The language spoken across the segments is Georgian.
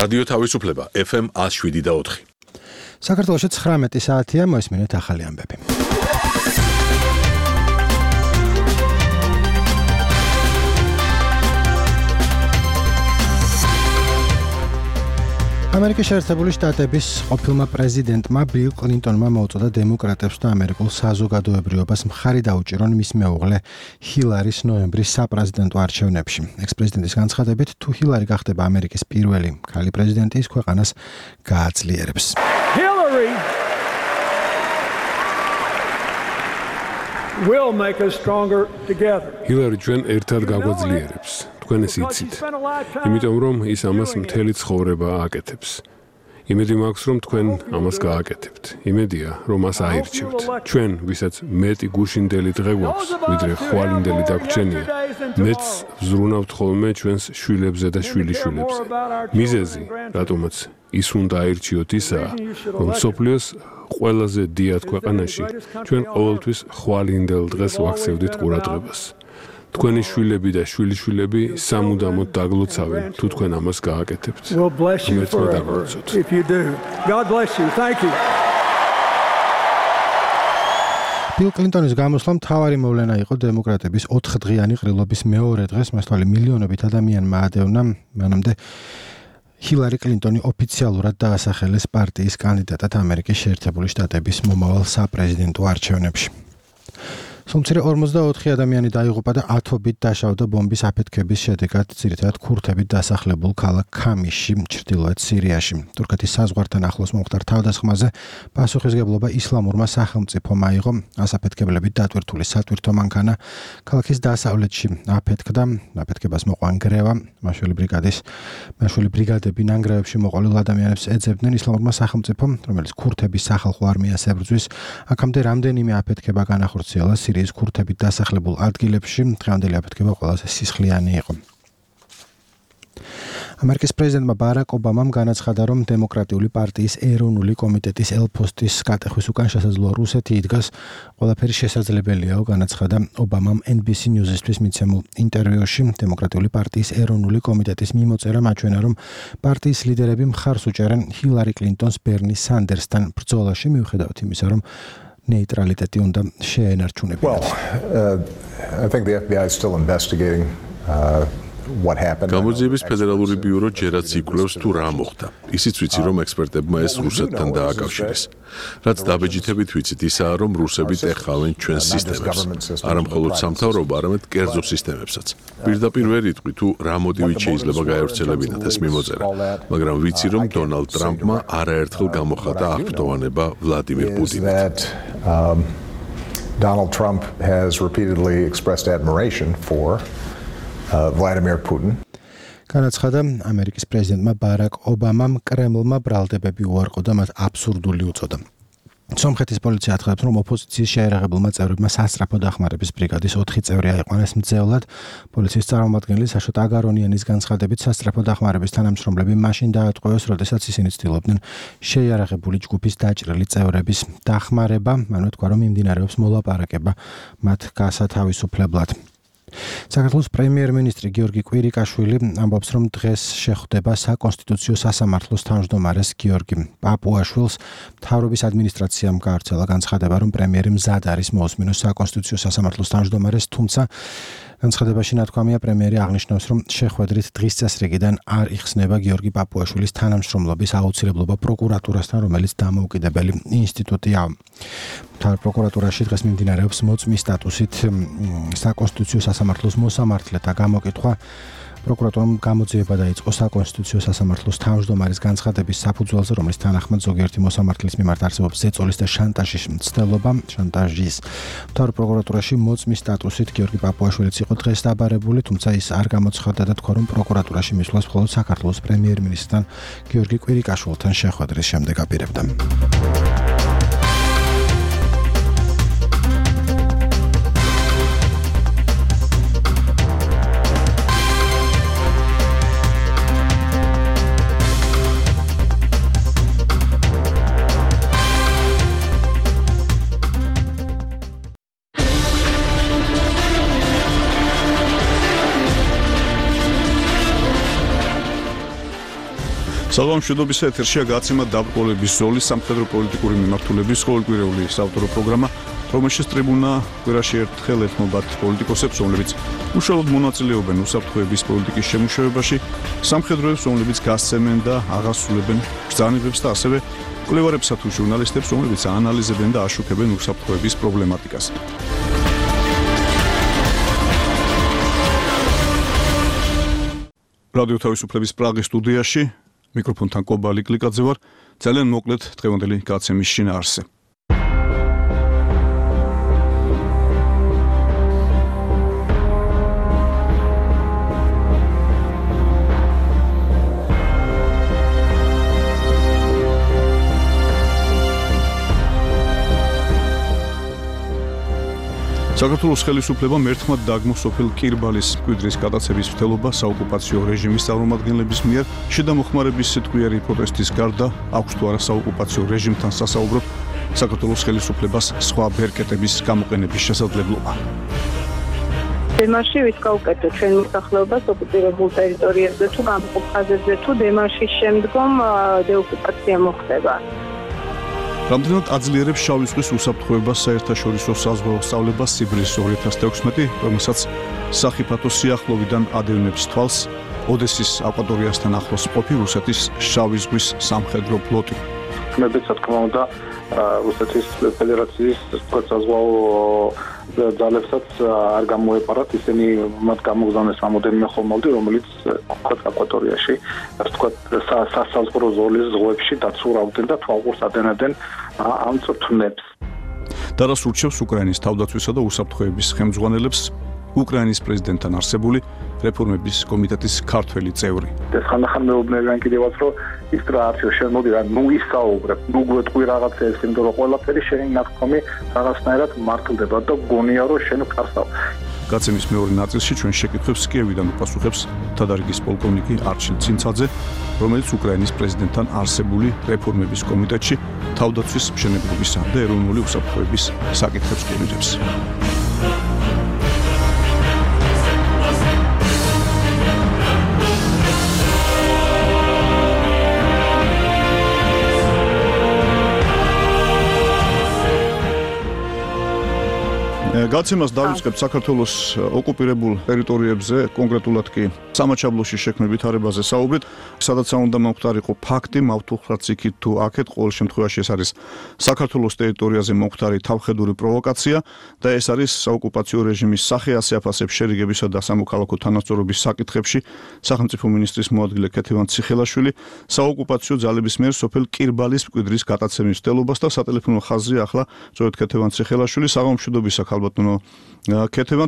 რადიო თავისუფლება FM 107.4. საქართველოში 19 საათია, მოისმინეთ ახალი ამბები. ამერიკის შეერთებული შტატების ყოფილმა პრეზიდენტმა ბილ კლინტონმა მოუწოდა დემოკრატებს და ამერიკულ საზოგადოებრიობას მხარი დაუჭირონ მის მეუღლე ჰილარის ნოემბრის საპრეზიდენტო არჩევნებში. ექს-პრეზიდენტის განცხადებით, თუ ჰილარი გახდება ამერიკის პირველი ქალი პრეზიდენტი, ის ქვეყანას გააძლიერებს. Hillary will make us stronger together. ჰილარი ჩვენ ერთად გაგვაძლიერებს. თქვენ ეს იცით. იმიტომ რომ ის ამას მთელი ცხოვრება აკეთებს. იმედი მაქვს რომ თქვენ ამას გააკეთებთ. იმედია რომ მას აირჩევთ. ჩვენ, ვისაც მეტი გუშინდელი დღე გვაქვს, ვიდრე ხვალინდელი დაგვრჩენია, მეც ვზრუნავთ ხოლმე ჩვენს შვილებზე და შვილიშვილებზე. მიზეზი, რატომაც ის უნდა აირჩიოთ ისაა, რომ მსოფლიოს ყველაზე დიად ქვეყანაში ჩვენ ყოველთვის ხვალინდელ დღეს ვაქცევდით ყურადღებას. თქვენი შვილები და შვილიშვილები სამუდამოდ დაგლოცავენ, თუ თქვენ ამას გააკეთებთ. ღმერთმა დაგლოცოთ. ბილ კლინტონის გამოსვლა მთავარი მოვლენა იყო დემოკრატების 4-დღიანი ყრილობის მეორე დღეს, მასთვალე მილიონობით ადამიანმა ადევნა, მანამდე ჰილარი კლინტონი ოფიციალურად დაასახელეს პარტიის კანდიდატად ამერიკის შეერთებული შტატების მომავალ საპრეზიდენტო არჩევნებში. სულ მცირე 44 ადამიანი დაიღუპა და ათობით დაშავდა ბომბის აფეთქების შედეგად, ძირითადად ქურთებით დასახლებულ ქალაქ ქამისში, ჩრდილოეთ სირიაში. თურქეთის საზღვართან ახლოს მომხდარ თავდასხმაზე პასუხისგებლობა ისლამურმა სახელმწიფომ აიღო. ასაფეთქებლებით დატვირთული სატვირთო მანქანა ქალაქის დასავლეთში აფეთქდა. აფეთქებას მოყვა ნგრევა. მაშვილი ბრიგადები ნანგრევებში მოყოლილ ადამიანებს ეძებდნენ ისლამურმა სახელმწიფომ, რომელიც ქურთების სახალხო არმიას ებრძვის. აქამდე რამდენიმე აფეთქება განახორციელა სირიის ქურთებით დასახლებულ ადგილებში. დღევანდელი აფეთქება ყველაზე სისხლიანი იყო. ამერიკის პრეზიდენტმა ბარაკ ობამამ განაცხადა, რომ დემოკრატიული პარტიის ეროვნული კომიტეტის ელ-ფოსტის გატეხვის უკან შესაძლოა რუსეთი იდგას. ყველაფერი შესაძლებელიაო, განაცხადა ობამამ NBC News-ისთვის მიცემულ ინტერვიუში. დემოკრატიული პარტიის ეროვნული კომიტეტის მიმოწერა აჩვენა, რომ პარტიის ლიდერები მხარს უჭერენ ჰილარი კლინტონს ბერნი სანდერსთან ბრძოლაში, მიუხედავად იმისა, რომ ნეიტრალიტეტი უნდა შეენარჩუნებინათ. I think the FBI is still investigating what happened. გამოძიების ფედერალური ბიურო ჯერაც იკვლევს თუ რა მოხდა. ისიც ვიცი, რომ ექსპერტებმა ეს რუსეთთან დააკავშირეს. რაც დაბეჯითებით ვიცით, ისაა, რომ რუსები ტეხავენ ჩვენს სისტემებს. არა მხოლოდ სამთავრობო, არამედ კერძო სისტემებსაც. პირდაპირ ვერ იტყვი თუ რა მოტივით შეიძლება გაევრცელებინათ ეს მიმოწერა, მაგრამ ვიცი, რომ დონალდ ტრამპმა არაერთხელ გამოხატა აღფრთოვანება ვლადიმირ პუტინით. Donald Trump has repeatedly expressed admiration for Vladimir Putin. განაცხადა ამერიკის პრეზიდენტმა ბარაკ ობამამ კრემლმა ბრალდებები უარყო და მათ აბსურდული უწოდა. სომხეთის პოლიცია აცხადებს, რომ ოპოზიციის შეერაღებულმა წევრებმა სასწრაფო დახმარების ბრიგადის 4 წევრი აიყვანეს მძევლად. პოლიციის წარმომადგენელი საშოტ აგარონიანის განცხადებით, სასწრაფო დახმარების თანამშრომლები მაშინ დაატყვევეს, როდესაც ისინი ცდილობდნენ შეიარაღებული ჯგუფის დაჭრილი წევრების დახმარება. მანვე თქვა, რომ მიმდინარეობს მოლაპარაკება მათ გასათავისუფლებლად. საქართველოს პრემიერ-მინისტრი გიორგი კვირიკაშვილი ამბობს, რომ დღეს შეხვდება საკონსტიტუციო სასამართლოს თავმჯდომარეს გიორგი პაპუაშვილს. მთავრობის ადმინისტრაციამ გაავრცელა განცხადება, რომ პრემიერი მზად არის მოусმინოს საკონსტიტუციო სასამართლოს თავმჯდომარეს, თუმცა განცხადებაში ნათქვამია, პრემიერი აღნიშნავს, რომ შეხვედრით დღის წესრიგიდან არ იხსნება გიორგი პაპუაშვილის თანამშრომლობის აუცილებლობა პროკურატურასთან, რომელიც დამოუკიდებელი ინსტიტუტია. მთავარ პროკურატურაში დღეს მიმდინარეობს მოწმის სტატუსით საკონსტიტუციო სასამართლოს მოსამართლეთა გამოკითხვა. პროკურატურამ გამოძიება დაიწყო საკონსტიტუციო სასამართლოს თავმჯდომარის განცხადების საფუძველზე, რომლის თანახმად ზოგიერთი მოსამართლის მიმართ არსებობს ზეწოლის და შანტაჟის მცდელობა. მთავარ პროკურატურაში მოწმის სტატუსით გიორგი პაპუაშვილიც იყო დღეს დაბარებული, თუმცა ის არ გამოცხადდა და თქვა, რომ პროკურატურაში მისვლას მხოლოდ საქართველოს პრემიერ-მინისტრთან გიორგი კვირიკაშვილთან შეხვედრის შემდეგ აპირებდა. საგამშვიდობისა ეთერშია გაცემა დაბრკოლების ზოლის სამხედრო პოლიტიკური მიმართულების ყოველკვირეული საავტორო პროგრამა, რომელშიც ტრიბუნა კვირაში ერთხელ ეთმობათ პოლიტიკოსებს, რომლებიც უშუალოდ მონაწილეობენ უსაფრთხოების პოლიტიკის შემუშავებაში, სამხედროებს, რომლებიც გასცემენ და აღასრულებენ ბრძანებებს და ასევე კვლევარებსა თუ ჟურნალისტებს, რომლებიც აანალიზებენ და აშუქებენ უსაფრთხოების პრობლემატიკას. რადიო თავისუფლების პრაღის სტუდიაში მიკროფონთან კობალი კლიკაძე ვარ. ძალიან მოკლედ დღევანდელი გაცემის შინაარსზე. საქართველოს ხელისუფლებამ ერთხმად დაგმო სოფელ კირბალის მკვიდრის გადაცემის მცდელობა საოკუპაციო რეჟიმის წარმომადგენლების მიერ. შედამოხმარების სიტყვიერი პროტესტის გარდა აქვს თუ არა საოკუპაციო რეჟიმთან სასაუბროდ საქართველოს ხელისუფლებას სხვა ბერკეტების გამოყენების შესაძლებლობა. დემარში ვის გაუკეთოთ ჩვენ მოსახლეობას ოკუპირებულ ტერიტორიებზე თუ გამყოფ ხაზებზე თუ დემარშის შემდგომ დეოკუპაცია მოხდება. რამდენად აძლიერებს შავი ზღვის უსაფრთხოებას საერთაშორისო საზღვაო სწავლებას სიბირის 2016, რომელსაც სახიფათო სიახლოვიდან ადევნებს თვალს ოდესის აკვატორიასთან ახლოს მყოფი რუსეთის შავი ზღვის სამხედრო ფლოტი. მეც რა თქმა უნდა რუსეთის ფედერაციის საზღვაო ძალებსაც არ გამოეპარათ, ისინი მათ გამოგზავნეს რამოდენიმე ხომალდი, რომელიც აკვატორიაში, ასე ვთქვათ, სასაზღვრო ზოლის ზღვებში დაცურავდნენ და თვალყურს ადენებდნენ ამ წვრთნებს. და რას ურჩევს უკრაინის თავდაცვისა და უსაფრთხოების ხელმძღვანელებს უკრაინის პრეზიდენტთან არსებული რეფორმების კომიტეტის ქართველი წევრი. ეს ხანდახან მეუბნებიან კიდევაც, რომ ის რა არჩევ შემოდი რა, ნუ ისაუბრებ, ნუ გვეტყვი რაღაცეებს, იმიტომ რომ ყველაფერი შენი ნახტომი რაღაცნაირად მართლდება და გონია რომ შენ ფარსავ. გაცემის მეორე ნაწილში ჩვენ შეკითხვებს კიევიდან უპასუხებს თადარიგის პოლკოვნიკი არჩილ ცინცაძე, რომელიც უკრაინის პრეზიდენტთან არსებული რეფორმების კომიტეტში თავდაცვის მშენებლობისა და ეროვნული უსაფრთხოების საკითხებს კურირებს. გაცემას დავიწყებთ საქართველოს ოკუპირებულ ტერიტორიებზე, კონკრეტულად კი სამაჩაბლოში შექმნილ ვითარებაზე საუბრით, სადაც უნდა მომხდარიყო ფაქტი, მავთუხრაც იქით თუ აქეთ, ყოველ შემთხვევაში ეს არის საქართველოს ტერიტორიაზე მომხდარი თავხედური პროვოკაცია და ეს არის საოკუპაციო რეჟიმის სახე ასე აფასებს შერიგებისა და სამოქალაქო თანასწორობის საკითხებში სახელმწიფო მინისტრის მოადგილე ქეთევან ციხელაშვილი საოკუპაციო ძალების მიერ სოფელ კირბალის მკვიდრის გადაცემის მცდელობას და სატელეფონო ხაზზე ახლა სწორედ ქეთევან ციხელაშვილი საგამშვიდობისა ბატონო ქეთევან,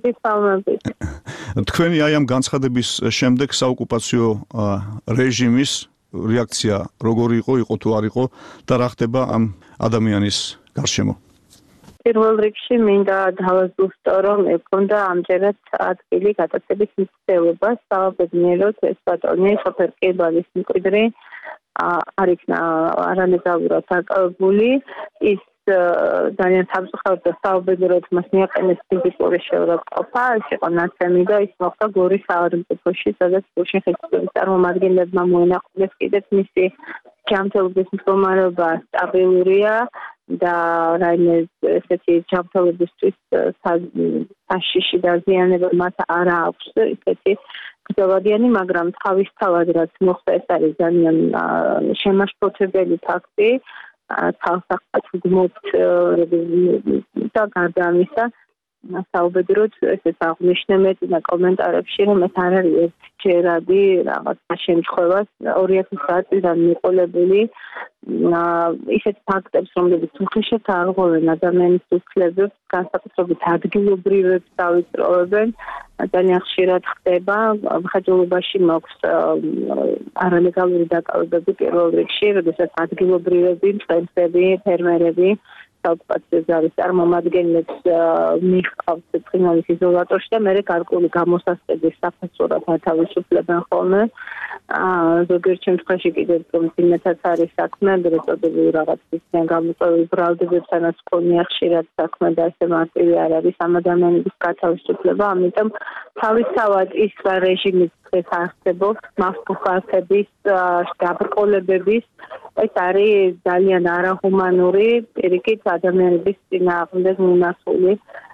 თქვენი აი ამ განცხადების შემდეგ საოკუპაციო რეჟიმის რეაქცია როგორი იყო თუ არ იყო და რა ხდება ამ ადამიანის გარშემო? პირველ რიგში მინდა დავაზუსტო, რომ ექონდა ამჯერად ადგილი გადაცემის მცდელობა, საბედნიეროდ ეს ბატონი სოფელ კირბალის მკვიდრი არ იქნა არალეგალურად დაკავებული, ის ძალიან სამწუხაროდ და საუბედუროდ მას მიაყენეს ფიზიკური შეურაცხყოფა, ეს იყო ნაცემი და ის მოხდა გორის სახელმწიფოში, სადაც გუშინ ხელისუფლების წარმომადგენლებმა მოინახულეს კიდეც მისი ჯანმრთელობის მდგომარეობა სტაბილურია და რაიმე ესეთი ჯანმრთელობისთვის საშიში დაზიანება მას არ აქვს ესეთი გრძელვადიანი, მაგრამ თავისთავად რაც მოხდა ეს არის ძალიან შემაშფოთებელი ფაქტი. თავსახად ვგმობთ და გარდა ამისა საუბედუროდ ესეც აღნიშნე მეტი კომენტარებში, რომ ეს არ არის ერთჯერადი რაღაცა შემთხვევას 2000 წლიდან მიყოლებული ისეთ ფაქტებს, რომლებიც უხეშად აღღვევენ ადამიანის უფლებებს, განსაკუთრებით ადგილობრივებს დავიწროვებენ, ძალიან ხშირად ხდება. მხედველობაში მაქვს არალეგალური დაკავებები პირველ რიგში, როდესაც ადგილობრივები, მწყემსები, ფერმერები საოკუპაციო ძალის წარმომადგენლებს მიჰყავთ ცხინვალის იზოლატორში და მერე გარკვეული გამოსასყიდის საფასურად ათავისუფლებენ ხოლმე. ზოგიერთ შემთხვევაში კიდევ იმითაც არის საქმე, რესპექტიული რაღაცისგან გამოწვეული ბრალდებებთანაც ხონია ხშირად საქმე და ესე მარტივი არ არის ამ ადამიანების გათავისუფლება, ამიტომ თავისთავად ის რეჟიმის დღეს არსებობს მასპუხალების დაბრკოლებების ეს არის ძალიან არაჰუმანური პირიქით ადამიანების წინააღმდეგ მონასული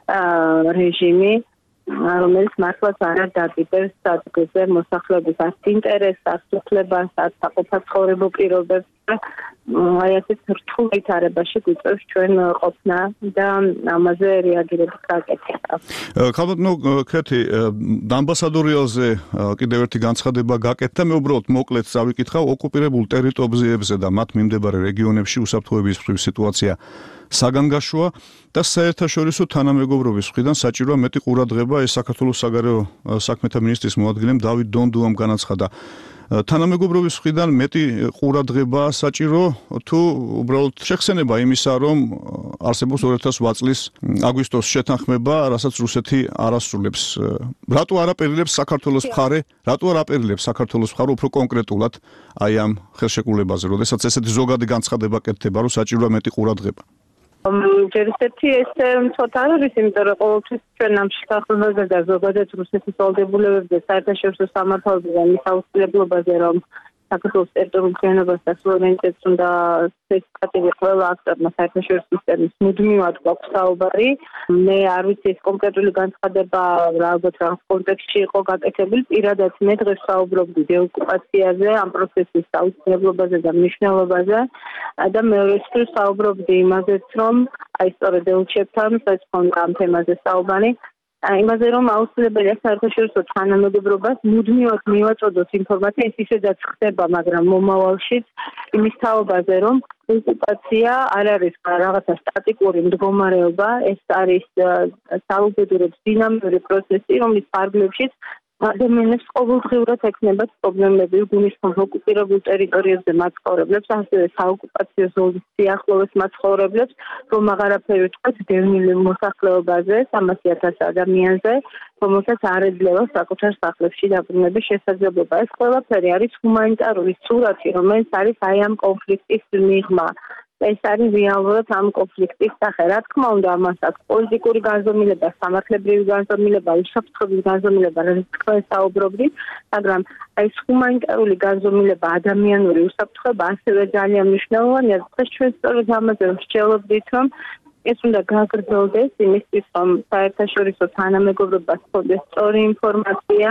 რეჟიმი რომელიც მართლაც არ დაგიდებს ადგილზე მოსახლეობის ინტერესს, უფლებას, საყოფა ცხოვრებო პირობებს აი ასეთ რთულ ვითარებაში გვიწევს ჩვენ ყოფნა და ამაზე რეაგირება გაკეთება. ხალბატონო ქეთი ამბასადორიალზე კიდევ ერთი განცხადება გაკეთდა მე უბრალოდ მოკლედ წავიკითხავ ოკუპირებულ ტერიტორიებზე და მათ მიმდებარე რეგიონებში უსაფრთხოების სიტუაცია საგანგაშოა და საერთაშორისო თანამეგობრობის მხრიდან საჭიროა მეტი ყურადღება ეს საქართველოს საგარეო საქმეთა მინისტრის მოადგილემ დავით დონდუამ განაცხადა თანამეგობრობის მხრიდან მეტი ყურადღება საჭირო თუ უბრალოდ შეხსენება იმისა რომ არსებობს 2008 წლის აგვისტოს შეთანხმება რასაც რუსეთი არ ასრულებს რატო არ აპერილებს საქართველოს მხარე რატო არ აპერილებს საქართველოს მხარე უფრო კონკრეტულად აი ამ ხელშეკრულებაზე როდესაც ესეთი ზოგადი განცხადება კეთდება რომ საჭიროა მეტი ყურადღება ჯერისეთი ეს ცოტა არის, იმიტომ რომ ყოველთვის ჩვენ ამ შეთანხმებაზე და ზოგადად რუსეთის ვალდებულებებზე საერთაშორისო სამართალზე და მის აუცილებლობაზე რომ საქართველოს ტერიტორიულ მთლიანობას და სუვერენიტეტს უნდა სისტემატიზირებული ყველა აქტორმა საერთაშორისო სისტემის მუდმივად გვაქვს საუბარი. მე არ ვიცი ეს კონკრეტული განცხადება ალბათ რაღაც კონტექსტში იყო გაკეთებული. პირადად მე დღეს საუბრობდი დეოკუპაციაზე, ამ პროცესის აუცილებლობაზე და მნიშვნელობაზე და მეორეში საუბრობდი იმაზეც, რომ აი სწორედ ელჩებთან საერთოდ ამ თემაზე საუბარი იმაზე რომ აუცილებელია საერთაშორისო თანამეგობრობას მუდმივად მივაწოდოს ინფორმაცია ის ისედაც ხდება მაგრამ მომავალშიც იმის თაობაზე რომ ოკუპაცია არ არის რაღაცა სტატიკური მდგომარეობა ეს არის საუბედურებს დინამიური პროცესი რომლის ფარგლებშიც ადამიანებს ყოველდღიურად ექნებათ პრობლემები გულისხმობ ოკუპირებულ ტერიტორიებზე მაცხოვრებლებს ასევე საოკუპაციო ზონის სიახლოვეს მაცხოვრებლებს რომ აღარაფერი ვთქვათ დევნილ მოსახლეობაზე 300,000 ადამიანზე რომელსაც არ ეძლევა საკუთარ სახლებში დაბრუნების შესაძლებლობა ეს ყველაფერი არის ჰუმანიტარული სურათი რომელიც არის აი ამ კონფლიქტის მიღმა ეს არის რეალურად ამ კონფლიქტის სახე. რა თქმა უნდა, ამას აქვს პოლიტიკური განზომილება, სამართლებრივი განზომილება, უსაფრთხოების განზომილება, რაც თქვენ საუბრობდით, მაგრამ აი ეს ჰუმანიტარული განზომილება, ადამიანური უსაფრთხოება ასევე ძალიან მნიშვნელოვანია. დღეს ჩვენ სწორედ ამაზე ვსჯელობდით, რომ ეს უნდა გაგრძელდეს იმისთვის, რომ საერთაშორისო თანამეგობრობას ჰქონდეს სწორი ინფორმაცია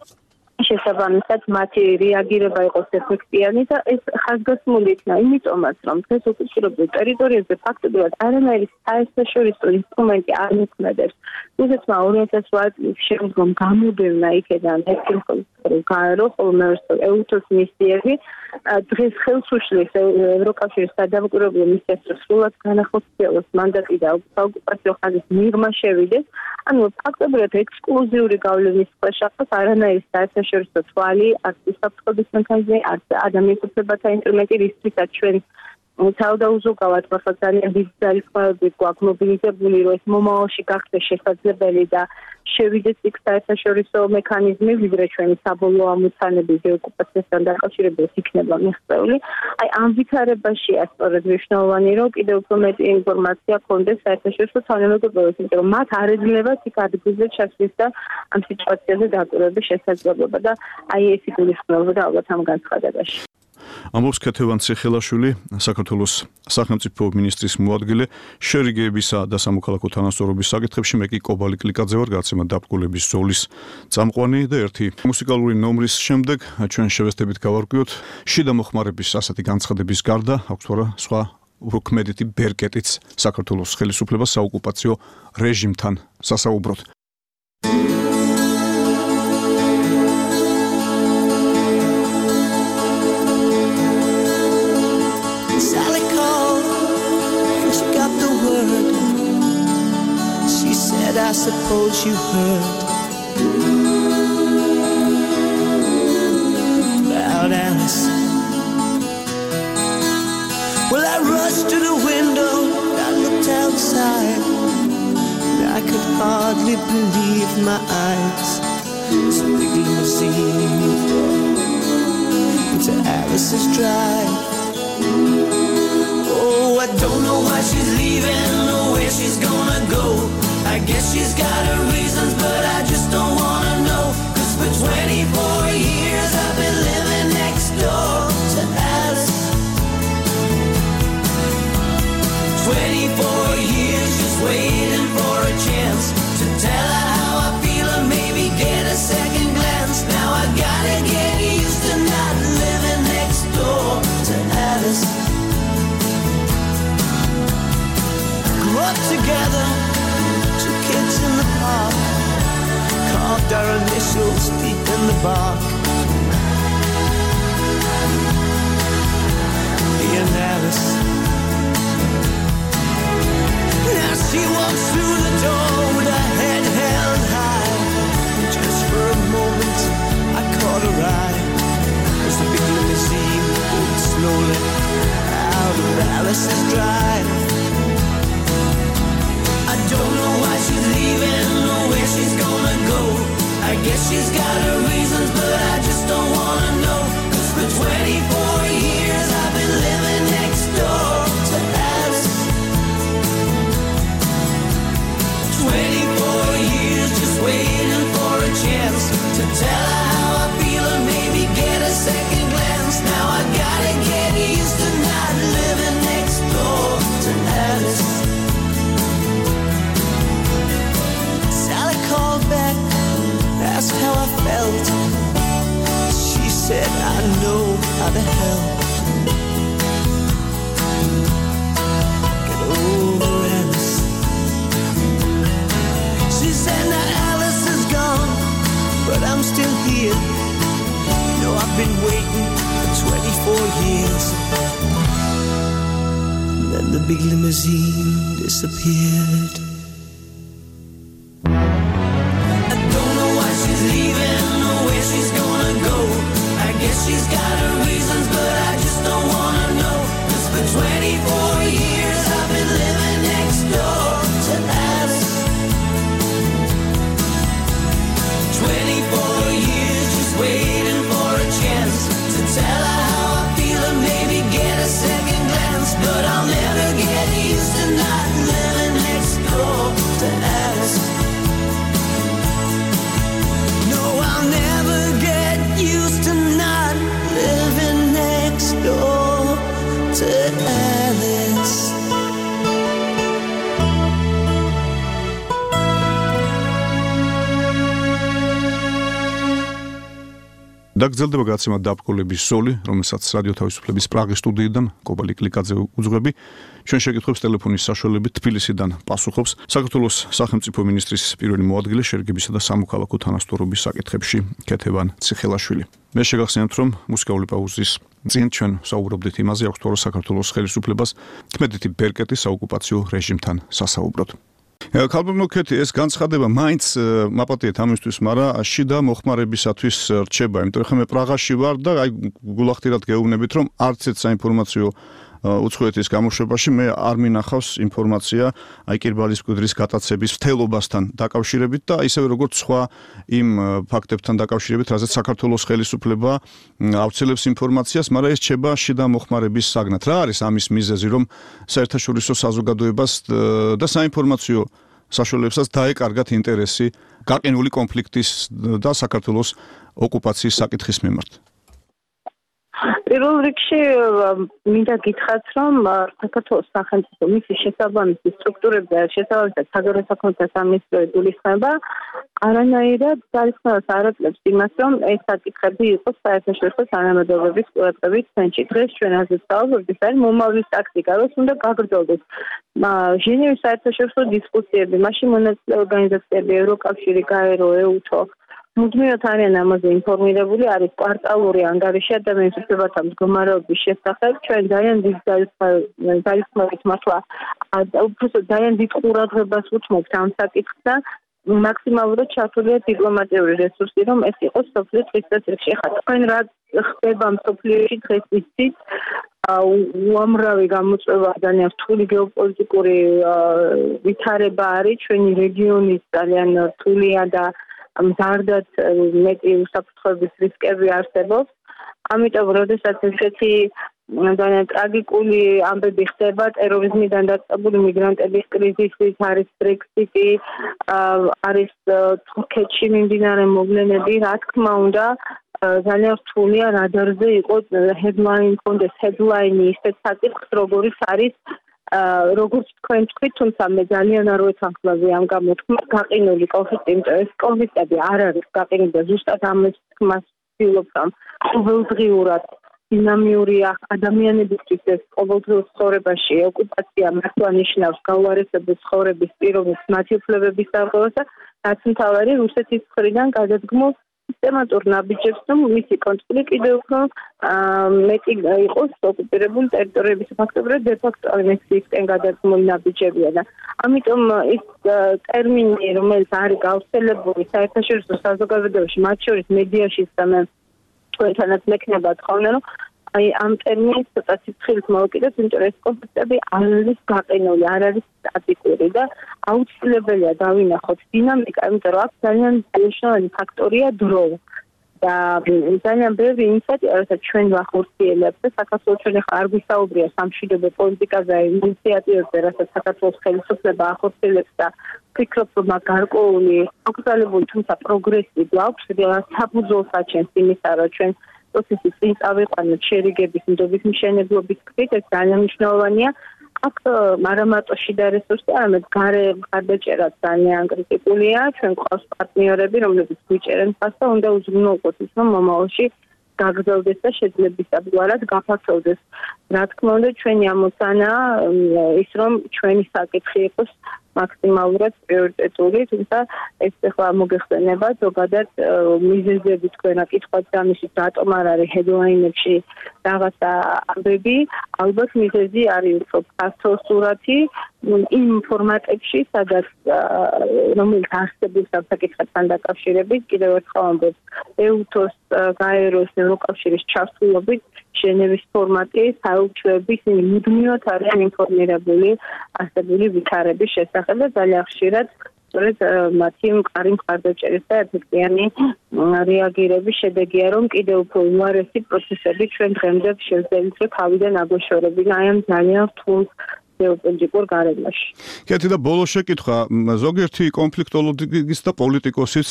შესაბამისად მათი რეაგირება იყოს ეფექტიანი და ეს ხაზგასმული იქნა იმიტომაც რომ დღეს ოკუპირებულ ტერიტორიებზე ფაქტობრივად არანაირი საერთაშორისო ინსტრუმენტი არ მოქმედებს. რუსეთმა 2008 წლის შემდგომ გამოდევნა იქედან ექიმხოლის გაერო ხოლმე ეუთოს მისიები დღეს ხელს უშლის ევროკავშირის სადამკვირვებლო მისიას სრულად განახორციელოს მანდატი და საოკუპაციო ხაზის მიღმა შევიდეს. ანუ ფაქტობრივად ექსკლუზიური გავლენის შეშახოს არანაირი საერთაშორისო თვალი, არც უსაფრთხოების მექანიზმი, არც ადამიანის უფლებათა ინსტრუმენტი, რისთვისაც ჩვენ თავდაუზოგავად ახლა ძალიან დიდი ძალისხმევები გვაქვს მობილიზებული, რომ ეს მომავალში გახდეს შესაძლებელი და შევიდეს იქ საერთაშორისო მექანიზმი, ვიდრე ჩვენი საბოლოო ამოცანები დეოკუპაციასთან დაკავშირებით იქნება მიღწეული. აი ამ ვითარებაშია სწორედ მნიშვნელოვანი, რომ კიდევ უფრო მეტი ინფორმაცია გქონდეს საერთაშორისო თანამეგობრობებს, იმიტომ რომ მათ არ ეძლებათ იქ ადგილზე ჩასვლის და ამ სიტუაციაზე დაკვირვების შესაძლებლობა და აი ეს იგულისხმებოდა ალბათ ამ განცხადებაში. ამბობს ქეთევან ციხელაშვილი, საქართველოს სახელმწიფო მინისტრის მოადგილე, შერიგებისა და სამოქალაქო თანასწორობის საკითხებში მე კი კობალი კლიკაძე ვარ, გაცემა დაბრკოლების ზოლის წამყვანი და ერთი მუსიკალური ნომრის შემდეგ ჩვენ შევესწრებით გავარკვიოთ შიდა მოხმარების ასეთი განცხადების გარდა აქვს თორა სხვა უკმედეთი ბერკეტიც საქართველოს ხელისუფლებას საოკუპაციო რეჟიმთან სასაუბროდ. I suppose you heard about Alice. Well, I rushed to the window, I looked outside, and I could hardly believe my eyes. This big limousine into Alice's drive. Oh, I don't know why she's leaving or where she's gonna go. I guess she's got her reasons, but I just don't wanna know. 'Cause for 24 bark. And Alice, now she walks through the door with her head held high. And just for a moment I caught her eye as the big limousine pulled slowly out of Alice's drive. I don't know why she's leaving or where she's gonna go. I guess she's got her reasons, but I just don't wanna know. 'Cause for 24 years I've been living next door to Alice. 24 years just waiting for a chance to tell her how I feel and maybe get a second glance. Now I gotta get used to not living next door to Alice. Sally called back, asked how I felt. She said I know how to help. Get over Alice. She said now Alice is gone, but I'm still here. You know I've been waiting for 24 years. And then the big limousine disappeared. I don't know why she's leaving or where she's gonna go. I guess she's got her reasons, but I just don't wanna know. 'Cause for 24 years I've been living next door to Alice. 24 years just waiting for a chance to tell her how I feel and maybe get a second glance. But I'll never get used to not living next door to Alice. No, I'll never get used to not living next door to Alice. დაგრძელდება გაცემა დაბკოლების ზოლი, რომელსაც რადიო თავისუფლების პრაღის სტუდიიდან კობალი კლიკაძე უძღვები. ჩვენ შეკითხვებს ტელეფონის საშუალებით თბილისიდან პასუხობს საქართველოს სახელმწიფო მინისტრის პირველი მოადგილე შერგებისა და სამოქალაქო თანასწორობის საკითხებში ქეთევან ციხელაშვილი. მე შეგახსენებთ, რომ მუსიკალური პაუზის წინ ჩვენ საუბრობდით იმაზე, აქვს თუ არა საქართველოს ხელისუფლებას ქმედითი ბერკეტი საოკუპაციო რეჟიმთან სასაუბროდ. ქალბატონო ქეთი, ეს განცხადება მაინც მაპატიეთ ამისთვის, მაგრამ შიდა მოხმარებისათვის რჩება, იმიტომ რომ მე პრაღაში ვარ და აი გულახდილად გეუბნებით, რომ არც ერთ საინფორმაციო უცხოეთის გამოშვებაში მე არ მინახავს ინფორმაცია აი კირბალის მკვიდრის გატაცების მთელობასთან დაკავშირებით და ისევე როგორც სხვა იმ ფაქტებთან დაკავშირებით, რაზეც საქართველოს ხელისუფლება ავრცელებს ინფორმაციას, მაგრამ ეს რჩება შიდა მოხმარების საგნად. რა არის ამის მიზეზი, რომ საერთაშორისო საზოგადოებას და საინფორმაციო საშუალებებსაც დაეკარგათ ინტერესი გაყინული კონფლიქტის და საქართველოს ოკუპაციის საკითხის მიმართ? პირველ რიგში მინდა გითხრათ, რომ საქართველოს სახელმწიფო მისი შესაბამისი სტრუქტურები და შესაბამისად საგარეო საქმეთა სამინისტრო გულისხმობა არანაირად ძალისხმევას არ აძლევს იმას, რომ ეს საკითხები იყოს საერთაშორისო თანამედროვეობის ყურადღების ცენტრში. დღეს ჩვენ ასე ვსაუბრობთ, ეს არის მომავლის ტაქტიკა, რომ უნდა გაგრძელდეს ჟენევის საერთაშორისო დისკუსიები, მასში მონაწილე ორგანიზაციები, ევროკავშირი, გაერო, ეუთო მუდმივად არიან ამაზე ინფორმირებული, არის კვარტალური ანგარიში ადამიანის უფლებათა მდგომარეობის შესახებ. ჩვენ ძალიან დიდ ძალისხმევით მართლა უბრალოდ ძალიან დიდ ყურადღებას უთმობთ ამ საკითხს. მაქსიმალურად ჩართულია დიპლომატიური რესურსი, რომ ეს იყოს სოფლის წესრიგში. ხა თქვენ რა ხდება სოფლიოში დღეს იცით, უამრავი გამოწვევა ძალიან რთული გეოპოლიტიკური ვითარება არის, ჩვენი რეგიონის ძალიან რთულია და მზარდად მეტი უსაფრთხოების რისკები არსებობს. ამიტომ, როდესაც ესეთი ძალიან ტრაგიკული ამბები ხდება, ტერორიზმიდან დაწყებული მიგრანტების კრიზისის, არის ბრექსიტი, არის თურქეთში მიმდინარე მოვლენები, რა თქმა უნდა, ძალიან რთულია რადარზე იყოს headline კონდეს headline ისეთ საკითხს, როგორც არის როგორც თქვენ თქვით, თუმცა მე ძალიან არ ვეთანხმები ამ გამოთქმას გაყინული კონფლიქტი, იმიტომ ეს კონფლიქტები არ არის გაყინული და ზუსტად ამას თქმას ვცდილობ, რომ ყოველდღიურად დინამიური ადამიანებისთვის ეს ყოველდღიურ ცხოვრებაში ოკუპაცია მართლა ნიშნავს გაუარესებულ ცხოვრების პირობებს, მათი უფლებების დარღვევას და რაც მთავარი რუსეთის მხრიდან გადადგმულ სისტემატურ ნაბიჯებს, რომ მისი კონტროლი კიდევ უფრო მეტი იყოს ოკუპირებული ტერიტორიების ფაქტობრივად დე-ფაქტო ანექსიისკენ გადადგმული ნაბიჯებია და ამიტომ ის ტერმინი, რომელიც არის გავრცელებული საერთაშორისო საზოგადოებაში, მათ შორის მედიაში და მე თქვენთანაც მექნება თხოვნა, რომ აი ამ ტერმინს ცოტა სიფხილით მოვაკიდოთ, იმიტომ რომ ეს კონფლიქტები არ არის გაყინული, არ არის სტატიკური და აუცილებელია დავინახოთ დინამიკა, იმიტომ რომ აქ ძალიან მნიშვნელოვანი ფაქტორია დრო. და ძალიან ბევრი ინიციატივა, რასაც ჩვენ ვახორციელებთ და საქართველოს ჩვენ ახლა არ გვისაუბრია სამშვიდობო პოლიტიკაზე, ინიციატივებზე, რასაც საქართველოს ხელისუფლება ახორციელებს და ვფიქრობ, რომ მაგ გარკვეული აკრძალებული, თუმცა პროგრესი გვაქვს, საფუძველს აჩენს იმისა, რომ ჩვენ პროცესი წინ წავიყვანოთ შერიგების, ნდობის მშენებლობის კრით, ეს ძალიან მნიშვნელოვანია. აქ მარამატო შიდა რესურსი, არამედ გარდაჭერაც ძალიან კრიტიკულია. ჩვენ გვყავს პარტნიორები, რომლებიც გვიჭერენ ფასს და უნდა უზრუნველყოთ ის, რომ მომავალში გაგრძელდეს და შეძლებისდაბლად გაფართოვდეს. რა თქმა უნდა, ჩვენი ამოცანაა ის, რომ ჩვენი საკითხი იყოს მაქსიმალურად პრიორიტეტული, თუმცა ეს ახლა მოგეხსენება ზოგადად მიზეზები თქვენა კითხვაც დამისით, რატომ არ არის ჰედლაინებში რაღაცა ამბები, ალბათ მიზეზი არის უფრო ფართო სურათი იმ ფორმატებში, სადაც რომელიც არსებობს ამ საკითხთან დაკავშირებით, კიდევ ერთხელ ამბობ, ეუთოს, გაეროს, ევროკავშირის ჩართულობით ჟენევის ფორმატი საელჩოების მუდმივად არიან ინფორმირებული არსებული ვითარების შესახებ და ძალიან ხშირად სწორედ მათი მყარი მხარდაჭერის და ეფექტიანი რეაგირების შედეგია, რომ კიდევ უფრო უარესი პროცესები ჩვენ დღემდე შევძლებთ, რომ თავიდან აგვეშორებინა აი ამ ძალიან რთულ გეოპოლიტიკურ გარემოში. კეთილი და ბოლო შეკითხვა, ზოგიერთი კონფლიქტოლოგის და პოლიტიკოსის,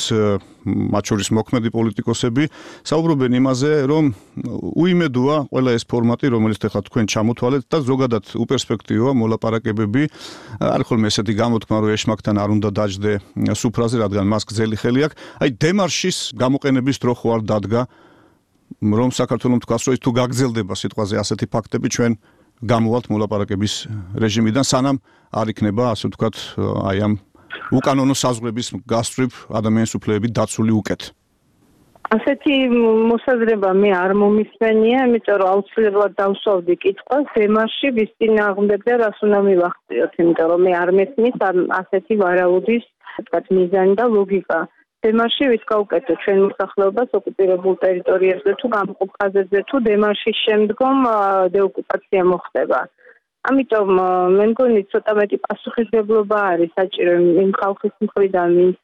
მათ შორის მოქმედი პოლიტიკოსები, საუბრობენ იმაზე, რომ უიმედოა ყველა ეს ფორმატი, რომელიც ახლა თქვენ ჩამოთვალეთ და ზოგადად უპერსპექტივოა მოლაპარაკებები. არ ხოლმე ესეთი გამოთქმა, რომ ეშმაკთან არ უნდა დაჯდე სუფრაზე, რადგან მას გრძელი ხელი აქვს. აი დემარშის გამოყენების დრო ხო არ დადგა, რომ საქართველოს თქვას, რომ თუ გაგრძელდება სიტყვაზე ასეთი ფაქტები, ჩვენ გამოვალთ მოლაპარაკების რეჟიმიდან, სანამ არ იქნება, ასე ვთქვათ, აი ამ უკანონო საზღვრების გასწვრივ ადამიანის უფლებებით დაცული უკეთ. ასეთი მოსაზრება მე არ მომისმენია, იმიტომ რომ აუცილებლად დავსვავდი კითხვას, დემარში ვის წინააღმდეგ და რას უნდა მივახციოთ, იმიტომ რომ მე არ მესმის ასეთი ვარაუდის, ვთქვათ, მიზანი და ლოგიკა. დემარში ვის გავუკეთოთ ჩვენ მოსახლეობას ოკუპირებულ ტერიტორიებზე თუ გამყოფ ხაზებზე თუ დემარშის შემდგომ დეოკუპაცია მოხდება. ამიტომ მე მგონი ცოტა მეტი პასუხისმგებლობა არის საჭირო იმ ხალხის მხრიდან, ვინც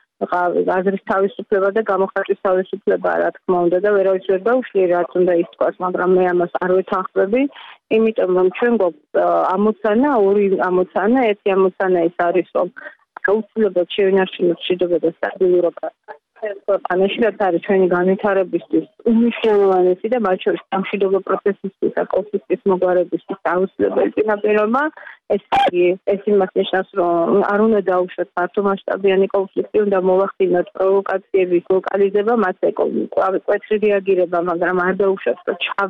აზრის თავისუფლება და გამოხატვის თავისუფლება, რა თქმა უნდა და ვერავის ვერ დაუშვი, რაც უნდა ის თქვას, მაგრამ მე ამას არ ვეთანხმები, იმიტომ რომ ჩვენ გვაქვს ამოცანა, ორი ამოცანა, ერთი ამოცანა ის არის, რომ აუცილებლად შევინარჩუნოთ მშვიდობა და სტაბილურობა ქვეყანაში, რაც არის ჩვენი განვითარებისთვის უმნიშვნელოვანესი და მათ შორის სამშვიდობო პროცესისთვის და კონფლიქტის მოგვარებისთვის აუცილებელი წინაპირობა. ეს იმას ნიშნავს, რომ არ უნდა დაუშვათ ფართომასშტაბიანი კონფლიქტი, უნდა მოვახდინოთ პროვოკაციების ლოკალიზება, მათ კვეთრი რეაგირება, მაგრამ არ დაუშვათ,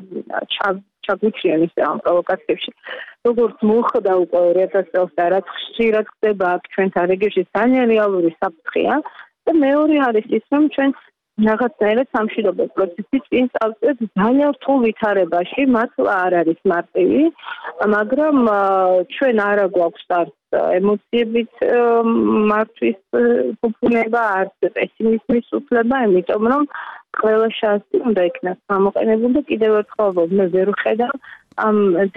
რომ ჩაგვიჩიან ის ამ პროვოკაციებში. როგორც მოხდა უკვე 2000 წელს და რაც ხშირად ხდება აქ ჩვენთან რეგიონში, ძალიან რეალური საფრთხეა და მეორე არის ის, რომ ჩვენ რაღაცნაირად სამშვიდობო პროცესი წინ წავწევთ ძალიან რთულ ვითარებაში, მართლა არ არის მარტივი, მაგრამ ჩვენ არა გვაქვს არც ემოციებით მართვის ფუფუნება, არც პესიმიზმის უფლება, იმიტომ რომ ყველა შანსი უნდა იქნას გამოყენებული და კიდევ ერთხელ მე ვერ ვხედავ ამ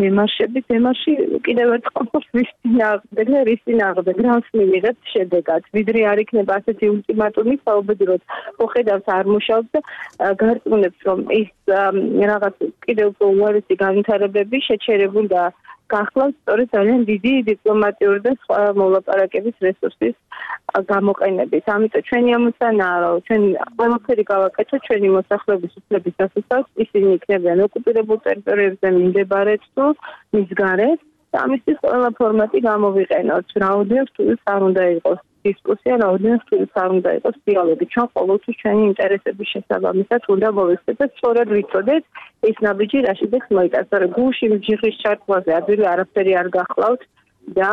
დემარში კიდევ ერთხელ რის წინააღმდეგ რას მივიღებთ შედეგად, ვიდრე არ იქნება ასეთი ულტიმატუმი, საუბედუროდ მოხედავს არ მუშაობს და გარწმუნებს, რომ ის რაღაც კიდევ უფრო უარესი განვითარებები შეჩერებული და გახლავს სწორედ ძალიან დიდი დიპლომატიური და სხვა მოლაპარაკების რესურსის გამოყენებით. ამიტომ ჩვენი ამოცანაა, რომ ჩვენ ყველაფერი გავაკეთოთ ჩვენი მოსახლეობის უფლების დასაცავად, ისინი იქნებიან ოკუპირებულ ტერიტორიებზე მიმდებარედ თუ მის გარეთ და ამისთვის ყველა ფორმატი გამოვიყენოთ. რაოდენად რთულიც არ უნდა იყოს დისკუსია, რაოდენად რთულიც არ უნდა იყოს დიალოგი. ჩვენ ყოველთვის ჩვენი ინტერესების შესაბამისად უნდა მოვიხსენოთ და სწორად ვიცოდეთ ის ნაბიჯი რა შედეგს მოიტანს. გულში მჯიხის ჩართვაზე ადვილი არაფერი არ გახლავთ, და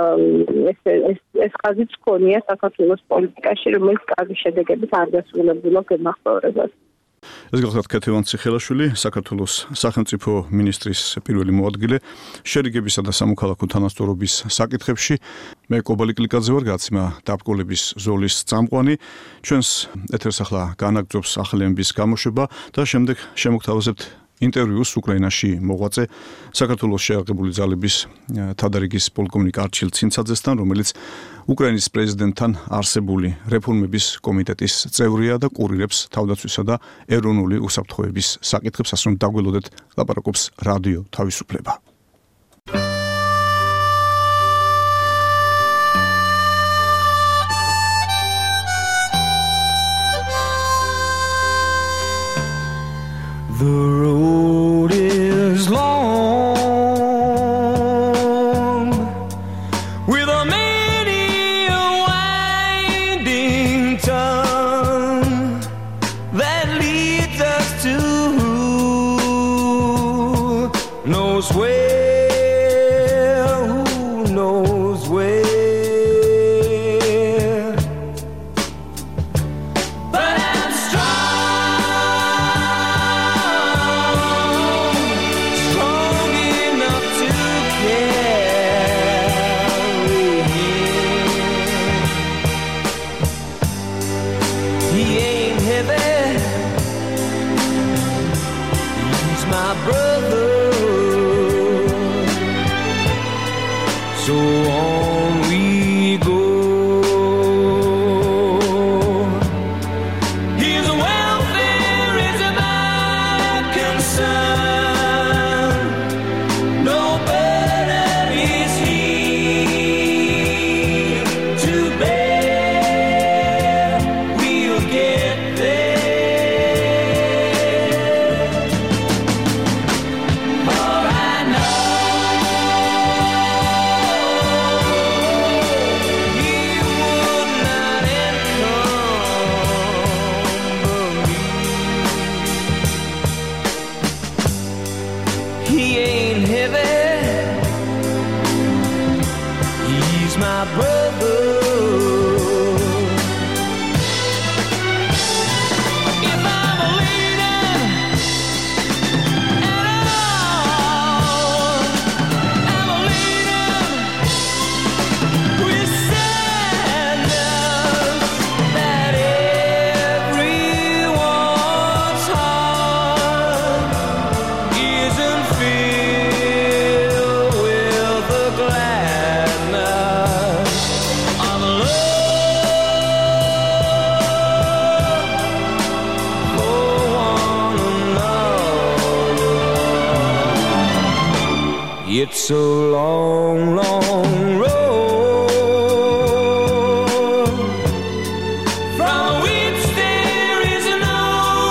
ეს ხაზიც ქონია საქართველოს პოლიტიკაში, რომელიც კარგი შედეგებით არ დასრულებულა გემახმაურებას. ეს გახლავთ ქეთევან ციხელაშვილი, საქართველოს სახელმწიფო მინისტრის პირველი მოადგილე შერიგებისა და სამოქალაქო თანასწორობის საკითხებში. მე კობალი კლიკაძე ვარ, გაცემა დაბრკოლების ზოლის წამყვანი. ჩვენს ეთერს ახლა განაგრძობს ახალემების გამოშვება და შემდეგ შემოგთავაზებთ ინტერვიუს უკრაინაში მოღვაწე საქართველოს შეერთებული ძალების თადარიგის პოლკოვნიკ არჩილ ცინცაძესთან, რომელიც უკრაინის პრეზიდენტთან არსებული რეფორმების კომიტეტის წევრია და კურირებს თავდაცვისა და ეროვნული უსაფრთხოების საკითხებს, ასე რომ დაგველოდეთ ლაპარაკობს რადიო თავისუფლება. The road is long with a many a winding turn that leads us to who knows where, who knows where. It's a long, long road from which there is no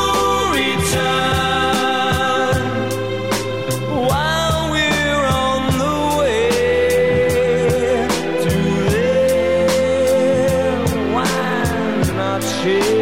return. While we're on the way to there, why not share?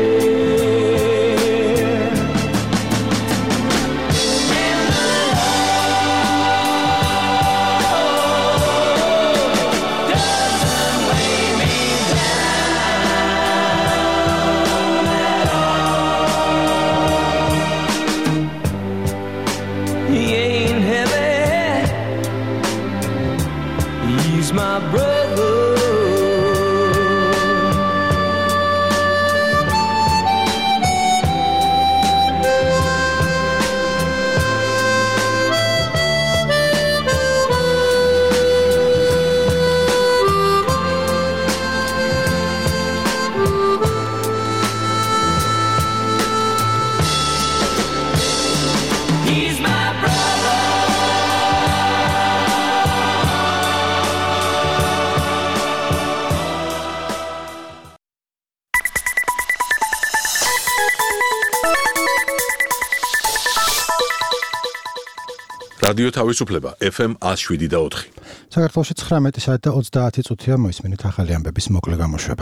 რადიო თავისუფლება FM 107.4. საქართველოში 19 საათი და 30 წუთია მოისმინეთ ახალი ამბების მოკლე გამოშვება.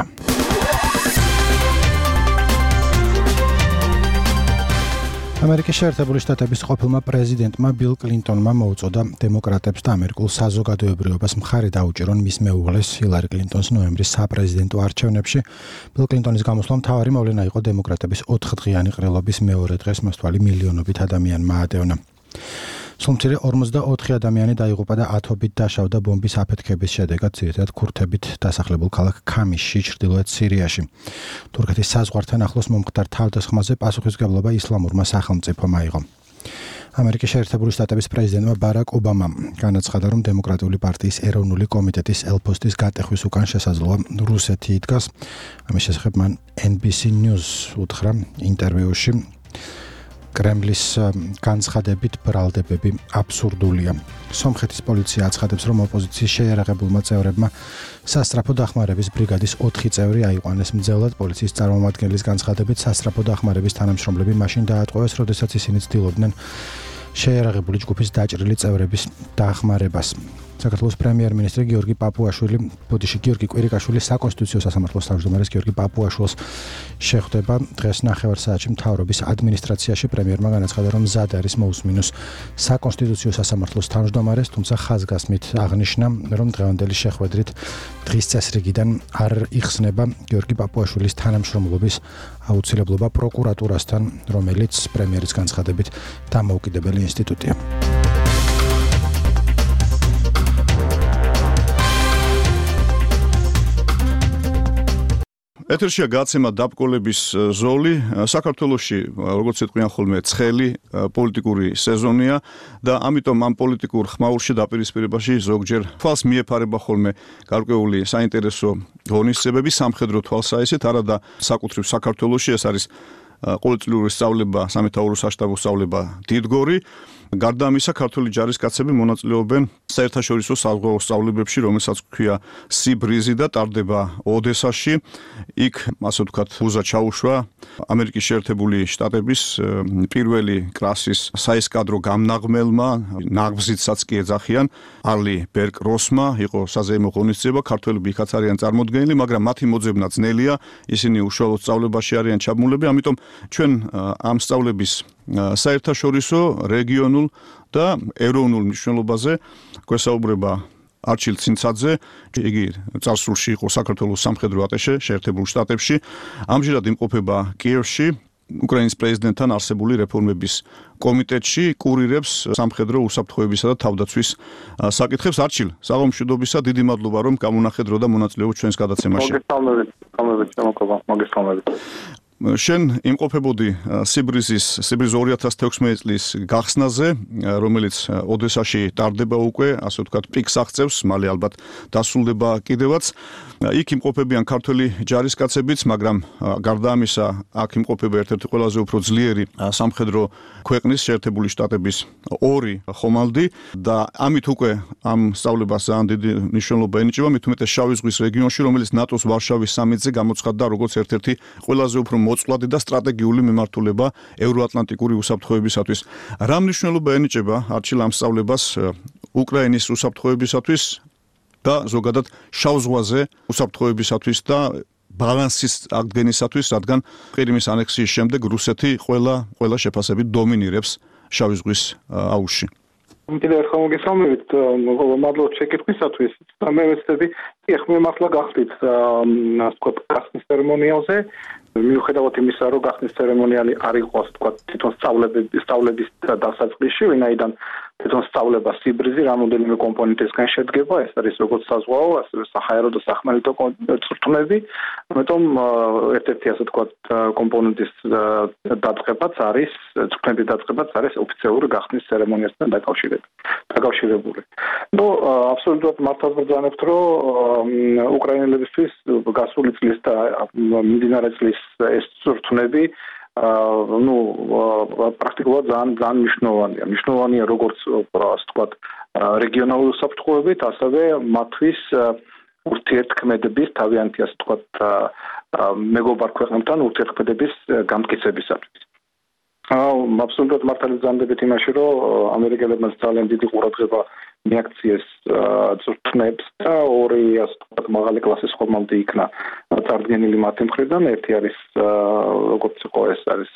ამერიკის შეერთებული შტატების ყოფილმა პრეზიდენტმა ბილ კლინტონმა მოუწოდა დემოკრატებს და ამერიკულ საზოგადოებრიობას მხარი დაუჭირონ მის მეუღლეს ჰილარი კლინტონს ნოემბრის საპრეზიდენტო არჩევნებში. ბილ კლინტონის გამოსვლამ მთავარი მოვლენა იყო დემოკრატების 4-დღიანი ყრილობის მეორე დღეს მასთვალი მილიონობით ადამიანმა ატევნა. სულ მცირე 44 ადამიანი დაიღუპა და ათობით დაშავდა ბომბის აფეთქების შედეგად, ძირითადად ქურთებით დასახლებულ ქალაქ ქამიშში, ჩრდილოეთ სირიაში. თურქეთის საზღვართან ახლოს მომხდარ თავდასხმაზე პასუხისმგებლობა ისლამურმა სახელმწიფომ აიღო. ამერიკის შეერთებული შტატების პრეზიდენტმა ბარაკ ობამამ განაცხადა, რომ დემოკრატიული პარტიის ეროვნული კომიტეტის ელფოსტის გატეხვის უკან შესაძლოა რუსეთი იდგას. ამის შესახებ მან NBC News უთხრა ინტერვიუში. კრემლის განცხადებით ბრალდებები აბსურდულია. სომხეთის პოლიცია აცხადებს, რომ ოპოზიციის შეიარაღებულმა წევრებმა სასწრაფო დახმარების ბრიგადის 4 წევრი აიყვანეს მძევლად. პოლიციის წარმომადგენლის განცხადებით, სასწრაფო დახმარების თანამშრომლები მაშინ დაატყვევეს, როდესაც ისინი ცდილობდნენ შეიარაღებული ჯგუფის დაჭრილი წევრების დახმარებას. საქართველოს პრემიერ-მინისტრი გიორგი კვირიკაშვილი საკონსტიტუციო სასამართლოს თავმჯდომარეს გიორგი პაპუაშვილს შეხვდება. დღეს 9 საათში მთავრობის ადმინისტრაციაში პრემიერმა განაცხადა, რომ მზად არის მოусმინოს საკონსტიტუციო სასამართლოს თავმჯდომარეს, თუმცა ხაზგასმით აღნიშნა, რომ დღევანდელი შეხვედრით დღის წესრიგიდან არ იხსნება გიორგი პაპუაშვილის თანამშრომლობის აუცილებლობა პროკურატურასთან, რომელიც პრემიერის განცხადებით დამოუკიდებელი ინსტიტუტია. ეთერშია გაცემა დაბკოლების ზოლი. საქართველოში, როგორც იტყვიან ხოლმე, ცხელი პოლიტიკური სეზონია და ამიტომ ამ პოლიტიკურ ხმაურში დაპირისპირებაში ზოგჯერ თვალს მიეფარება ხოლმე გარკვეული საინტერესო ღონისძიებები სამხედრო თვალსაჩინით, არადა საკუთრივ საქართველოში ეს არის ყოველწლიური სწავლება, სამეთაურო საშტაბო სწავლება დიდგორი. გარდა ამისა, ქართული ჯარისკაცები მონაწილეობენ საერთაშორისო საზღვაო სწავლებებში, რომელსაც ქვია სიბრიზი და ტარდება ოდესაში. იქ, ასე ვთქვათ, უზა ჩაუშვა ამერიკის შეერთებული შტატების პირველი კლასის საესკადრო გამნაღმელმა, ნაღმზიცაც კი ეძახიან, არლი ბერკ როსმა, იყო საზეიმო ღონისძიება, ქართველები იქაც არიან წარმოდგენილი, მაგრამ მათი მოძებნა ძნელია, ისინი უშუალოდ სწავლებაში არიან ჩაბმულები, ამიტომ ჩვენ ამ სწავლების საერთაშორისო, რეგიონულ და ეროვნულ მნიშვნელობაზე გვესაუბრება არჩილ ცინცაძე. იგი წარსულში იყო საქართველოს სამხედრო ატაშე შეერთებულ შტატებში, ამჟამად იმყოფება კიევში, უკრაინის პრეზიდენტთან არსებული რეფორმების კომიტეტში, კურირებს სამხედრო უსაფრთხოებისა და თავდაცვის საკითხებს. არჩილ, საღამოშიდობისა, დიდი მადლობა, რომ გამონახეთ დრო და მონაწილეობთ ჩვენს გადაცემაში. მოგესალმებით. შენ იმყოფებოდი სიბრიზის 2016 წლის გახსნაზე, რომელიც ოდესაში ტარდება უკვე, ასე ვთქვათ, პიკს აღწევს, მალე ალბათ დასრულდება კიდევაც. იქ იმყოფებიან ქართველი ჯარისკაცებიც, მაგრამ გარდა ამისა, აქ იმყოფება ერთ-ერთი ყველაზე უფრო ძლიერი სამხედრო ქვეყნის შეერთებული შტატების 2 ხომალდი და ამით უკვე ამ სწავლებას ძალიან დიდი მნიშვნელობა ენიჭება, მით უმეტეს შავი ზღვის რეგიონში, რომელიც ნატოს ვარშავის სამიტზე გამოცხადდა როგორც ერთ-ერთი ყველაზე უფრო მოწყვლადი და სტრატეგიული მიმართულება ევროატლანტიკური უსაფრთხოებისათვის. რა მნიშვნელობა ენიჭება არჩილ ამ სწავლებას უკრაინის უსაფრთხოებისათვის და ზოგადად შავ ზღვაზე უსაფრთხოებისათვის და ბალანსის აღდგენისათვის, რადგან ყირიმის ანექსიის შემდეგ რუსეთი ყველა შეფასებით დომინირებს შავი ზღვის აუზში. კიდევ ერთხელ მოგესალმებით, მადლობთ შეკითხვისათვის. მე ვეცდები, ხმე მართლა გახდით, ასე ვთქვათ, გახსნის ცერემონიალზე. მიუხედავად იმისა, რომ გახსნის ცერემონიალი არ იყო, ასე ვთქვათ, თვითონ სწავლების დასაწყისში, ვინაიდან თვითონ სწავლება სიბრიზი რამოდენიმე კომპონენტისგან შედგება, ეს არის როგორც საზღვაო, ასევე საჰაერო და სახმელეთო წვრთნები. ამიტომ ერთ-ერთი, ასე ვთქვათ, კომპონენტის დაწყებაც არის, წვრთნების დაწყებაც არის ოფიციალური გახსნის ცერემონიასთან დაკავშირებული. აბსოლუტურად მართლაც ბრძანებთ, რომ უკრაინელებისთვის გასული წლის და მიმდინარე წლის ეს წვრთნები პრაქტიკულად ძალიან მნიშვნელოვანია. მნიშვნელოვანია როგორც ასე ვთქვათ, რეგიონალური უსაფრთხოებით, ასევე მათთვის ურთიერთქმედების თავიანთი, ასე ვთქვათ, მეგობარ ქვეყნებთან ურთიერთქმედების გამტკიცებისათვის. აბსოლუტურად მართალი ბრძანდებით იმაში, რომ ამერიკელებმა ძალიან დიდი ყურადღება მიაქციეს წვრთნებს და 2 ასე ვთქვათ, მაღალი კლასის ხომალდი იქნა წარდგენილი მათი მხრიდან. ერთი არის როგორც იყო ეს არის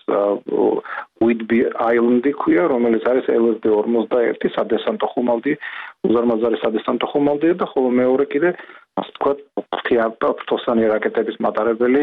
Whidbey Island-ი ქვია, რომელიც არის LSD-41 სადესანტო ხომალდი, უზარმაზარი სადესანტო ხომალდია და ხოლო მეორე კიდე ასე ვთქვათ, ფრთოსანი რაკეტების მატარებელი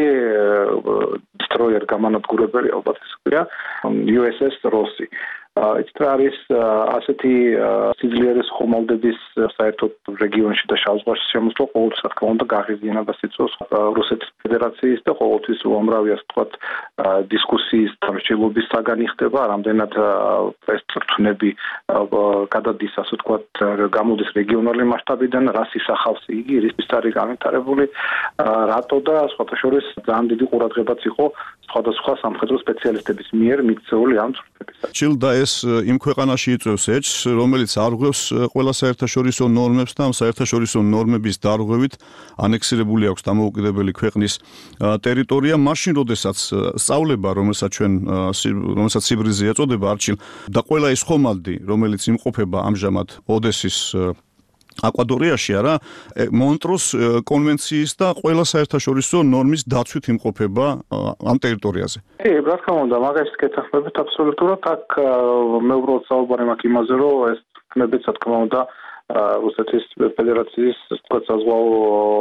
destroyer გამანადგურებელი ალბათ ეს ქვია USS Rossi. ეს არის ასეთი სიძლიერის ხომალდების საერთოდ რეგიონში და შავ ზღვაში შემოსვლა ყოველთვის რა თქმა უნდა გაღიზიანება სიწოს რუსეთის ფედერაციის და ყოველთვის უამრავი ასე ვთქვათ დისკუსიის დამრჩილობის საგანი ხდება, რამდენად ეს წრთუნები გადადის ასე ვთქვათ გამოდის რეგიონული მასშტაბიდან, რას ისახავს იგი, რისთვის არის განვითარებული, რატო და სხვათა შორის ძალიან დიდი ყურადღებაც იყო სხვადასხვა სამხედრო სპეციალისტების მიერ მიქცეული ამ წრთუნებისა. ჩილდა ეს იმ ქვეყანაში იწვევს ეჭს, რომელიც არ ღვევს ყველა საერთაშორისო ნორმებს და ამ საერთაშორისო ნორმების დარღვევით ანექსირებული აქვს დამოუკიდებელი ქვეყნის ტერიტორია, მაშინ როდესაც სწავლება, რომელსაც სიბრიზე ეწოდება არჩილ და ყველა ის ხომალდი, რომელიც იმყოფება ამჟამად ოდესის აკვადორიაში არა, მონტროს კონვენციის და ყველა საერთაშორისო ნორმის დაცვით იმყოფება ამ ტერიტორიაზე. რა თქმა უნდა, მაგას გეთახმებით აბსოლუტურად, აქ მე უბრალოდ საუბარი მაქვს იმაზე, რომ ეს თქმებით, რა თქმა უნდა, რუსეთის ფედერაციის თქვა საზღვაო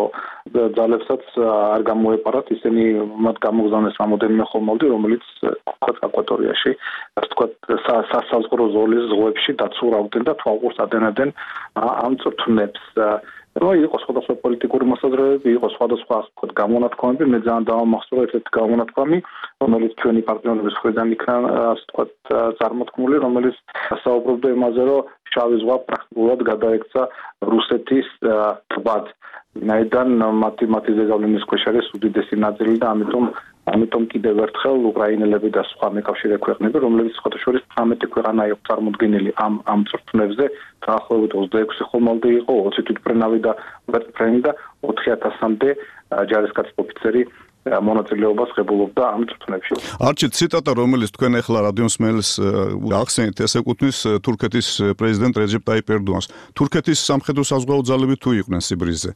ძალებსაც არ გამოეპარათ, ისინი მათ გამოგზავნეს რამოდენიმე ხომალდი, რომელიც თქვა აკვატორიაში, თქვა სასაზღვრო ზოლის ზღვებში დაცურავდნენ და თვალყურს ადენებდნენ ამ წრთუნებს. იყო სხვადასხვა პოლიტიკური მოსაზრებები, იყო სხვადასხვა ასე გამონათქვამები, მე ძალიან დავამახსოვრე ერთ-ერთი გამონათქვამი, რომელიც ჩვენი პარტნიორების მხრიდან იქნა ასე ვთქვათ წარმოთქმული, რომელიც საუბრობდა იმაზე, რომ შავი ზღვა პრაქტიკულად გადაექცა რუსეთის ტბად. ვინაიდან მათი ზეგავლენის ქვეშ არის უდიდესი ნაწილი და ამიტომ კიდევ ერთხელ უკრაინელები და სხვა მეკავშირე ქვეყნები, რომლებიც სხვათა შორის 18 ქვეყანა იყო წარმოდგენილი ამ წრთუნებზე, დაახლოებით 26 ხომალდი იყო, 20 თვითმფრინავი და ვერტმფრენი და 4000-მდე ჯარისკაცი ოფიცერი მონაწილეობას ღებულობდა ამ წრთუნებში. არჩილ ციტატა, რომელიც თქვენ ახლა რადიომსმენელს ახსენეთ, ეს ეკუთვნის თურქეთის პრეზიდენტ რეჯეპ ტაიპ ერდოანს. თურქეთის სამხედრო საზღვაო ძალები თუ იყვნენ სიბრიზე?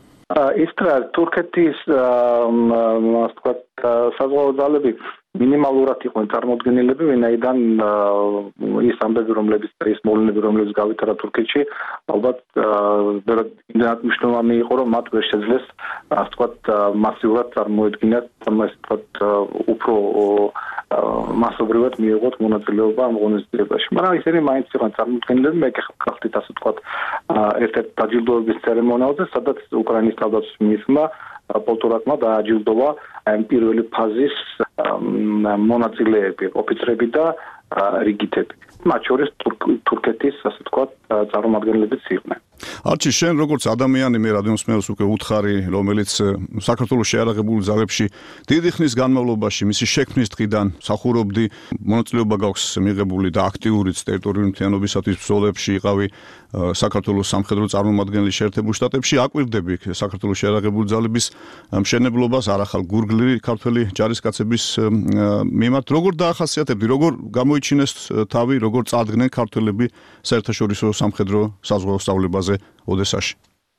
თურქეთის ასე ვთქვათ საზღვაო ძალები მინიმალურად იყვნენ წარმოდგენილები, ვინაიდან ის ამბები, რომლებიც ის მოვლენები, რომლებიც გავითარა თურქეთში, ალბათ მნიშვნელოვანი იყო, რომ მათ ვერ შეძლეს ასე ვთქვათ მასიურად წარმოედგინათ, ასე ვთქვათ უფრო მასობრივად მიიღოთ მონაწილეობა ამ ღონისძიებაში. მაგრამ ისინი მაინც იყვნენ წარმოდგენილები, მე გახდით ასე ვთქვათ ერთ-ერთ დაჯილდოების ცერემონიალზე, სადაც უკრაინის თავდაცვის მინისტრმა პოლტურაკმა დააჯილდოვა პირველი ფაზის მონაწილეები, ოფიცრები და რიგითები. მათ შორის თურქეთის ასე ვთქვათ წარმომადგენლებიც იყვნენ. არჩი, შენ როგორც ადამიანი მე რადიომსმენელს უკვე უთხარი, რომელიც საქართველოს შეიარაღებულ ძალებში დიდი ხნის განმავლობაში მისი შექმნის დღიდან მსახურობდი, მონაწილეობა გაქვს მიღებული და აქტიურიც ტერიტორიული მთლიანობისათვის ბრძოლებში იყავი საქართველოს სამხედრო წარმომადგენელი შეერთებულ შტატებში, აკვირდები საქართველოს შეიარაღებულ ძალების მშენებლობას, არახალ გურგლი ქართველი ჯარისკაცების მიმართ, როგორ დაახასიათებდი, როგორ გამოიჩინეს თავი, როგორ წარდგნენ ქართველები საერთაშორისო სამხედრო საზღვაო სწავლებაზე ოდესაში?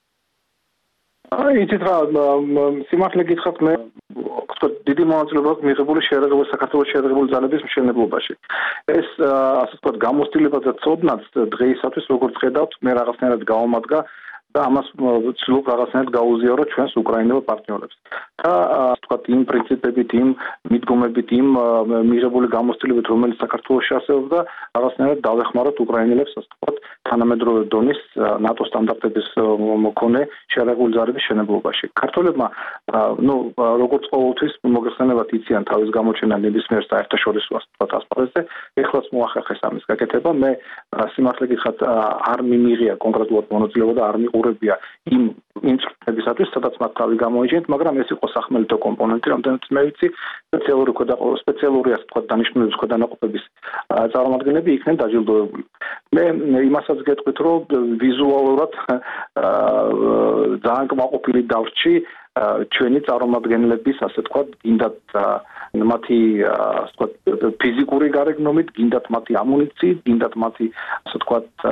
იცით რა, სიმართლე გითხრათ, მე დიდი მონაწილეობა აქვს მიღებული საქართველოს შეიარაღებული ძალების მშენებლობაში. ეს ასე ვთქვათ გამოცდილება და ცოდნაც დღეისათვის როგორც ხედავთ, მე რაღაცნაირად გავამადგა და ამას ვცდილობ რაღაცნაირად გაუზიარო ჩვენს უკრაინელ პარტნიორებს. და ასე ვთქვათ იმ პრინციპებით, იმ მიდგომებით, იმ მიღებული გამოცდილებით, რომელიც საქართველოში არსებობდა, რაღაცნაირად დავეხმაროთ უკრაინელებს, ასე ვთქვათ, თანამედროვე დონის ნატო სტანდარტების მქონე შეიარაღებული ძალების მშენებლობაში. ქართველებმა, როგორც ყოველთვის მოგეხსენებათ, იციან თავის გამოჩენა ნებისმიერ საერთაშორისო ასე ვთქვათ ასპარეზზე, ეხლაც მოახერხეს ამის გაკეთება. მე სიმართლე გითხრათ, არ მიმიღია კონკრეტულად მონაწილეობა და არ მიყურებია იმ წრთუნებისათვის, სადაც მათ თავი გამოიჩინეთ, მაგრამ ეს იყო სახმელეთო კომპონენტი, რამდენიც მე ვიცი, სპეციალური ასე ვთქვათ დანიშნულების ქვედანაყოფების წარმომადგენლები იქნენ დაჯილდოებული. მე იმასაც გეტყვით, რომ ვიზუალურად ძალიან კმაყოფილი დავრჩი ჩვენი წარმომადგენლების, ასე ვთქვათ, გინდათ მათი ასე ვთქვათ ფიზიკური გარეგნობით, გინდათ მათი ამუნიციით, გინდათ მათი ასე ვთქვათ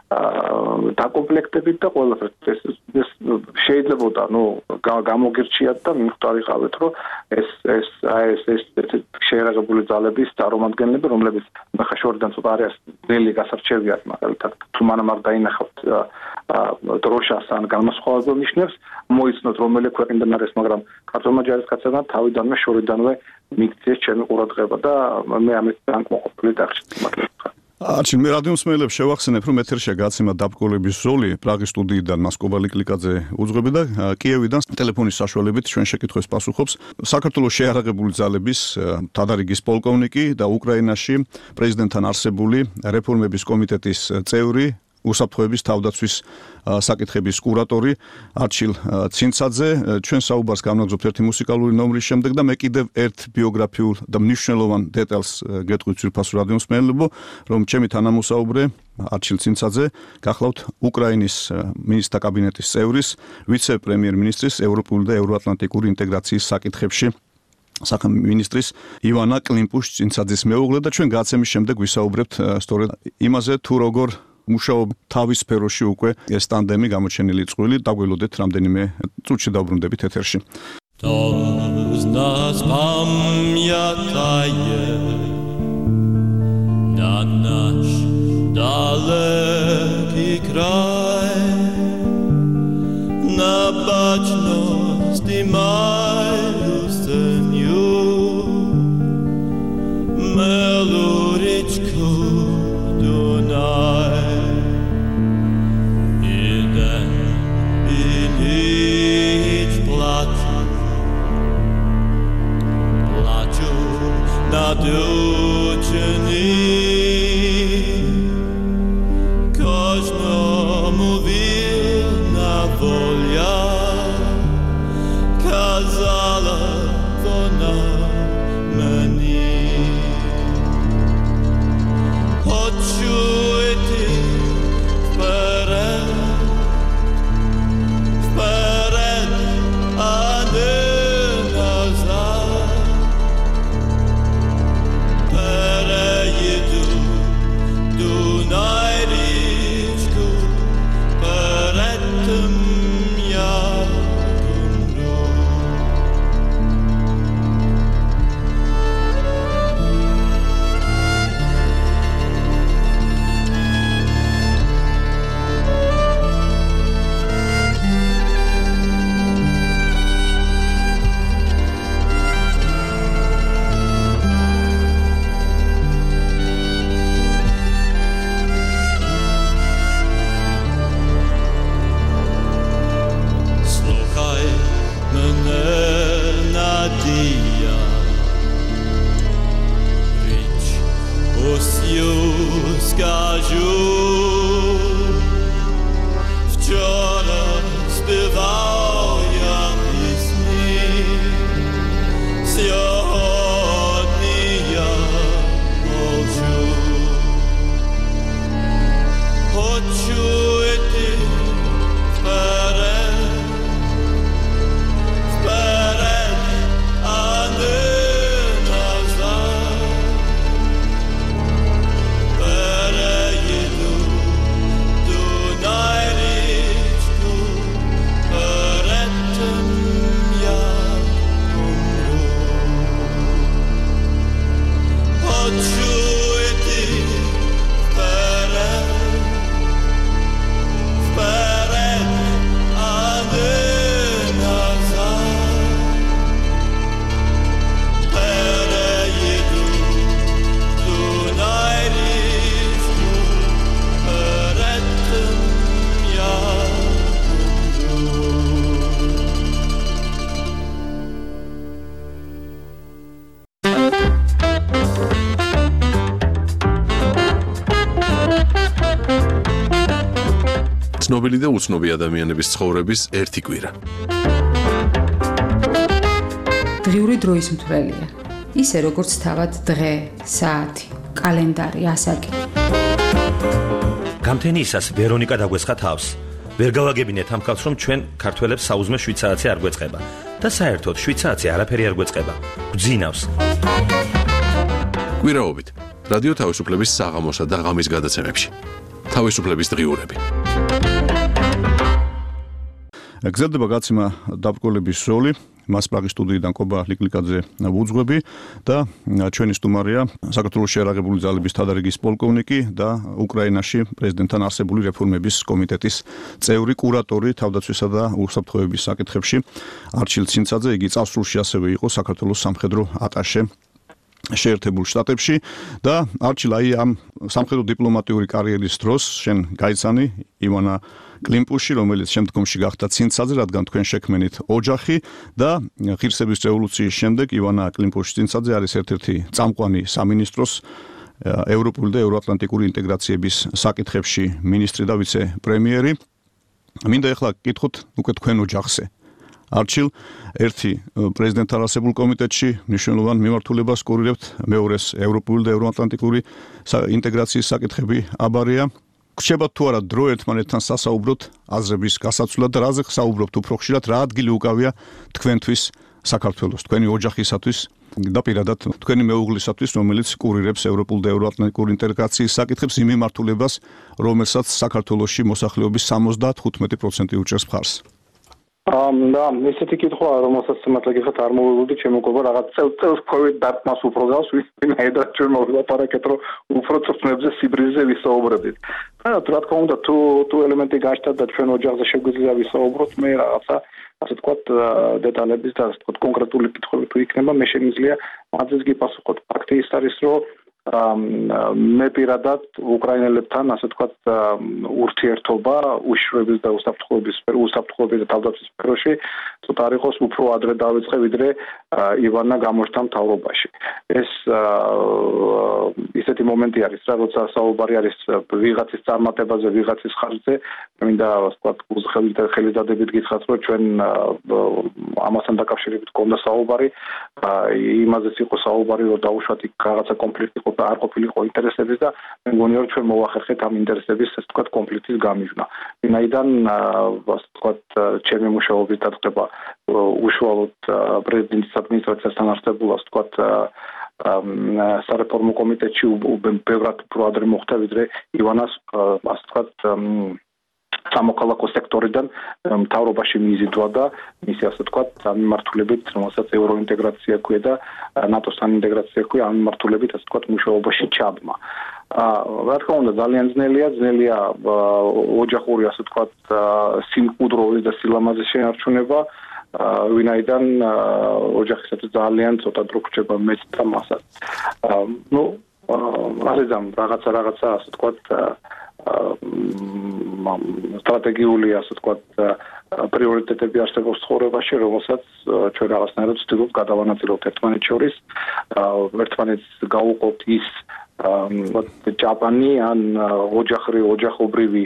დაკომპლექტებით და ყველაფერს ეს შეიძლებოდა გამოგირჩიათ და მიხვდარიყავით რომ ეს შეერაღებული ძალების წარმომადგენლები რომლებიც ხა შორიდან ცოტა არის ძელი გასარჩევიათ მაგალითად თუ მანამ არ დაინახავთ დროშას ან განმასხვავებელ ნიშნებს მოიცნოთ რომელი ქვეყნიდან არის მაგრამ ქართულმა ჯარისკაცებმა თავიდანვე შორიდანვე მიქცეს ჩემი ყურადღება და მე ამით განკმაყოფილი დარჩით მაგალითად არჩილ მე რადიო მსმენელებს შევახსენებ რომ ეთერშია გაცემა დაბკოლების ზოლი პრაღის სტუდიიდან მასკობა ლიკლიკაძე უძღვები და კიევიდან ტელეფონის საშუალებით ჩვენ შეკითხვებს პასუხობს საქართველოს შეიარაღებული ძალების თადარიგის პოლკოვნიკი და უკრაინაში პრეზიდენტთან არსებული რეფორმების კომიტეტის წევრი უსაფრთხოების თავდაცვის საკითხების კურატორი არჩილ ცინცაძე ჩვენ საუბარს განვაგრძობთ ერთი მუსიკალური ნომრის შემდეგ და მე კიდევ ერთ ბიოგრაფიულ და მნიშვნელოვან დეტალს გეტყვით ძვირფასურ რადიო მსმენელებო რომ ჩემი თანამოსაუბრე არჩილ ცინცაძე გახლავთ უკრაინის მინისტრთა კაბინეტის წევრის ვიცე-პრემიერ-მინისტრის ევროპული და ევროატლანტიკური ინტეგრაციის საკითხებში სამინისტრის ივანა კლიმპუშ-ცინცაძის მეუღლე და ჩვენ გაცემის შემდეგ ვისაუბრებთ სწორედ იმაზე თუ როგორ მუშაობ თავის სფეროში უკვე ეს ტანდემი გამოჩენილი წყვილი დაგველოდეთ რამდენიმე წუთში დავბრუნდებით ეთერში Das nas pamiętaje na nasz daleki kraj na baczności mają seniu meluryczku Dunaj Nadjučeni Każdemu winna wolia Kazala ona meni Odczuję wперед a nie nazad Переїду Дунай річку, перед тим як умру. Скажу, вчора співав я пісні, сьогодні я мовчу. Хочу йти вперед, вперед, а не назад. ცნობილი და უცნობი ადამიანების ცხოვრების ერთი კვირა. დღიური დროის მთვრელია. ისე როგორც თავად დღე, საათი, კალენდარი, ასაკი. გამთენიისას ვერონიკა დაგვესხა თავს. ვერ გავაგებინეთ ამ ხალხს, რომ ჩვენ ქართველებს საუზმე შვიცარიცი არ გვეწყება და საერთოდ შვიცარიცი არაფერი არ გვეწყება. გძინავს. კვირაობით რადიო თავისუფლების საღამოსა და ღამის გადაცემებში. თავისუფლების დღიურები. გრძელდება გაცემა დაბრკოლების ზოლი. მას პრაღის სტუდიიდან კობა ლიკლიკაძე ვუძღვები და ჩვენი სტუმარია საქართველოს შეერაღებული ძალების თადარიგის პოლკოვნიკი და უკრაინაში პრეზიდენტთან არსებული რეფორმების კომიტეტის წევრი, კურატორი თავდაცვისა და უსაფრთხოების საკითხებში არჩილ ცინცაძე. იგი წარსულში ასევე იყო საქართველოს სამხედრო ატაშე შეერთებულ შტატებში და არჩილ აი ამ სამხედრო დიპლომატიური კარიერის დროს შენ გაიცანი ივანა კლიმპუში, რომელიც შემდგომში გახდა ცინცაძე, რადგან თქვენ შექმნით ოჯახი და ღირსების რევოლუციის შემდეგ ივანა კლიმპუში-ცინცაძე არის ერთ-ერთი წამყვანი სამინისტროს ევროპული და ევროატლანტიკური ინტეგრაციების საკითხებში მინისტრი და ვიცე-პრემიერი. მინდა ახლა გკითხოთ უკვე თქვენ ოჯახზე. არჩილ ერთი პრეზიდენტთან არსებულ კომიტეტში მნიშვნელოვან მიმართულებას კურირებთ, მეორეს ევროპული და ევროატლანტიკური ინტეგრაციის საკითხები აბარია. გრჩებათ თუ არა დრო ერთმანეთთან სასაუბროთ აზრების გასაცვლად და რაზე საუბრობთ უფრო ხშირად, რა ადგილი უკავია თქვენთვის საქართველოს, თქვენი ოჯახისათვის და პირადად თქვენი მეუღლისათვის, რომელიც კურირებს ევროპულ და ევროატლანტიკური ინტეგრაციის საკითხებს იმ მიმართულებას, რომელსაც საქართველოში მოსახლეობის 75% უჭერს მხარს. და ესეთი კითხვა, რომელსაც მართლა გიხართ არ მოვიგულდი, ჩემო მეგობარ, რაღაც წელს COVID დარტყმას უფრო გავს, ვინაიდან ჩვენ მოვილაპარაკეთ, რომ უფრო წვნებზე სიბრიზე ვისაუბრებით. რა თქმა უნდა, თუ ელემენტი გაჩნდა და ჩვენ ოჯახზე შეგვიძლია ვისაუბროთ, მე რაღაცა ასე ვთქვათ, დეტალების და ასე ვთქვათ, კონკრეტული კითხვები თუ იქნება, მე შემიძლია მათზეც გიპასუხოთ. ფაქტი ის არის, რომ მე პირადად უკრაინელებთან ასე ვთქვათ ურთიერთობა უშიშროების და უსაფრთხოების და თავდაცვის სფეროში ცოტა არ იყოს უფრო ადრე დავიწყე ვიდრე ივანა გამოჩნდა მთავრობაში. ეს ისეთი მომენტი არის, რა როცა საუბარი არის ვიღაცის წარმატებაზე, ვიღაცის ხარჯზე, მინდა ასე ვთქვათ ხელისდადებით გითხრათ, რომ ჩვენ ამასთან დაკავშირებით გქონდა საუბარი, იმაზეც იყო საუბარი, რომ დაუშვათ იქ რაღაცა კონფლიქტი არ ყოფილიყო ინტერესების და მე მგონია რომ ჩვენ მოვახერხეთ ამ ინტერესების ასე ვთქვათ კონფლიქტის გამიჯვნა. ვინაიდან ასე ვთქვათ ჩემი მუშაობის დაწყვეტა უშუალოდ პრეზიდენტის ადმინისტრაციასთან არსებულ ასე ვთქვათ სარეფორმო კომიტეტში ბევრად უფრო ადრე მოხდა ვიდრე ივანას ასე ვთქვათ სამოქალაქო სექტორიდან მთავრობაში მიიზიდვა და მისი ასე ვთქვათ ამ მიმართულებით, რომელსაც ევროინტეგრაცია ქვია და ნატოსთან ინტეგრაცია ქვია, ამ მიმართულებით ასე ვთქვათ მუშაობაში ჩაბმა. რა თქმა უნდა, ძალიან ძნელია ოჯახური ასე ვთქვათ სიმყუდროვის და სილამაზის შენარჩუნება, ვინაიდან ოჯახისათვის ძალიან ცოტა დრო გრჩება მეც და მასაც. რაღაცა ასე ვთქვათ სტრატეგიული ასე ვთქვათ პრიორიტეტები არსებობს ცხოვრებაში, რომელსაც ჩვენ რაღაცნაირად ვცდილობთ გადავანაწილოთ ერთმანეთს შორის, ერთმანეთს გავუყოთ ის ჯაპანი ან ოჯახობრივი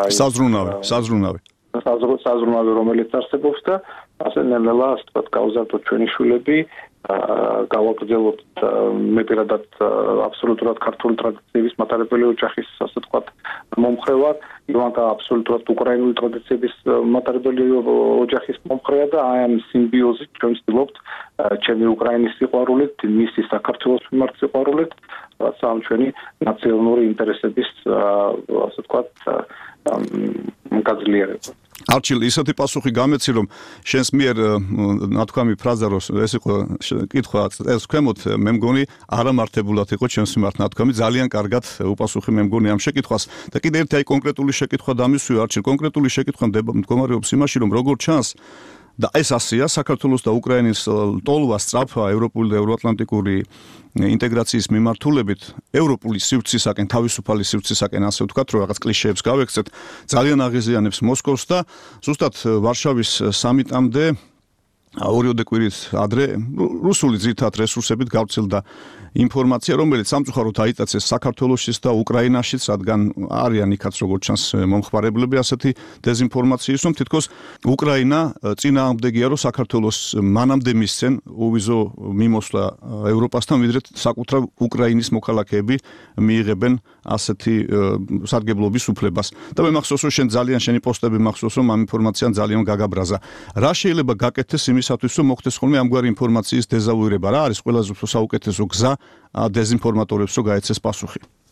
საზრუნავი, რომელიც არსებობს და ასე ნელ-ნელა ასე ვთქვათ გავზარდოთ ჩვენი შვილები, გავაგრძელოთ მე პირადად აბსოლუტურად ქართული ტრადიციების მატარებელი ოჯახის ასე ვთქვათ მომხრევად, ივანკა აბსოლუტურად უკრაინული ტრადიციების მატარებელი ოჯახის მომხრეა და აი ამ სიმბიოზით ჩვენ ვცდილობთ ჩემი უკრაინის სიყვარულით, მისი საქართველოს მიმართ სიყვარულით, რაც ამ ჩვენი ნაციონალური ინტერესების ასე ვთქვათ გაძლიერება. არჩილ, ისეთი პასუხი გამეცი, რომ შენს მიერ ნათქვამი ფრაზა, რომ ეს იყო კითხვა ეს ქვემოთ, მე მგონი არამართებულად იყო ჩემს მიმართ ნათქვამი, ძალიან კარგად უპასუხი მე მგონი ამ შეკითხვას. და კიდევ ერთი აი კონკრეტული შეკითხვა დამისვია, არჩილ, კონკრეტული შეკითხვა მდგომარეობს იმაში, რომ როგორ ჩანს და ეს ასია საქართველოს და უკრაინის ტოლვა სწრაფა ევროპული და ევროატლანტიკური ინტეგრაციის მიმართულებით ევროპული სივრცისაკენ, თავისუფალი სივრცისაკენ, ასე ვთქვათ, რომ რაღაც კლიშეებს გავექცეთ, ძალიან აღიზიანებს მოსკოვს და ზუსტად ვარშავის სამიტამდე ორიოდე კვირით ადრე რუსული ძირითად რესურსებით გავრცელდა ინფორმაცია, რომელიც სამწუხაროდ აიტაცეს საქართველოსშიც და უკრაინაშიც, რადგან არიან იქაც როგორც ჩანს მომხმარებლები ასეთი დეზინფორმაციის, რომ თითქოს უკრაინა წინააღმდეგია, რომ საქართველოს მანამდე მისცენ უვიზო მიმოსვლა ევროპასთან, ვიდრე საკუთრივ უკრაინის მოქალაქეები მიიღებენ ასეთი სარგებლობის უფლებას. და მე მახსოვს, რომ შენი პოსტები მახსოვს, რომ ამ ინფორმაციამ ძალიან გაგაბრაზა. რა შეიძლება გაკეთდეს იმისათვის, რომ მოხდეს ხოლმე ამგვარი ინფორმაციის დეზავუირება? რა არის ყველაზე უფრო საუკეთესო გზა დეზინფორმატორებს, რომ გაეცეს პასუხი?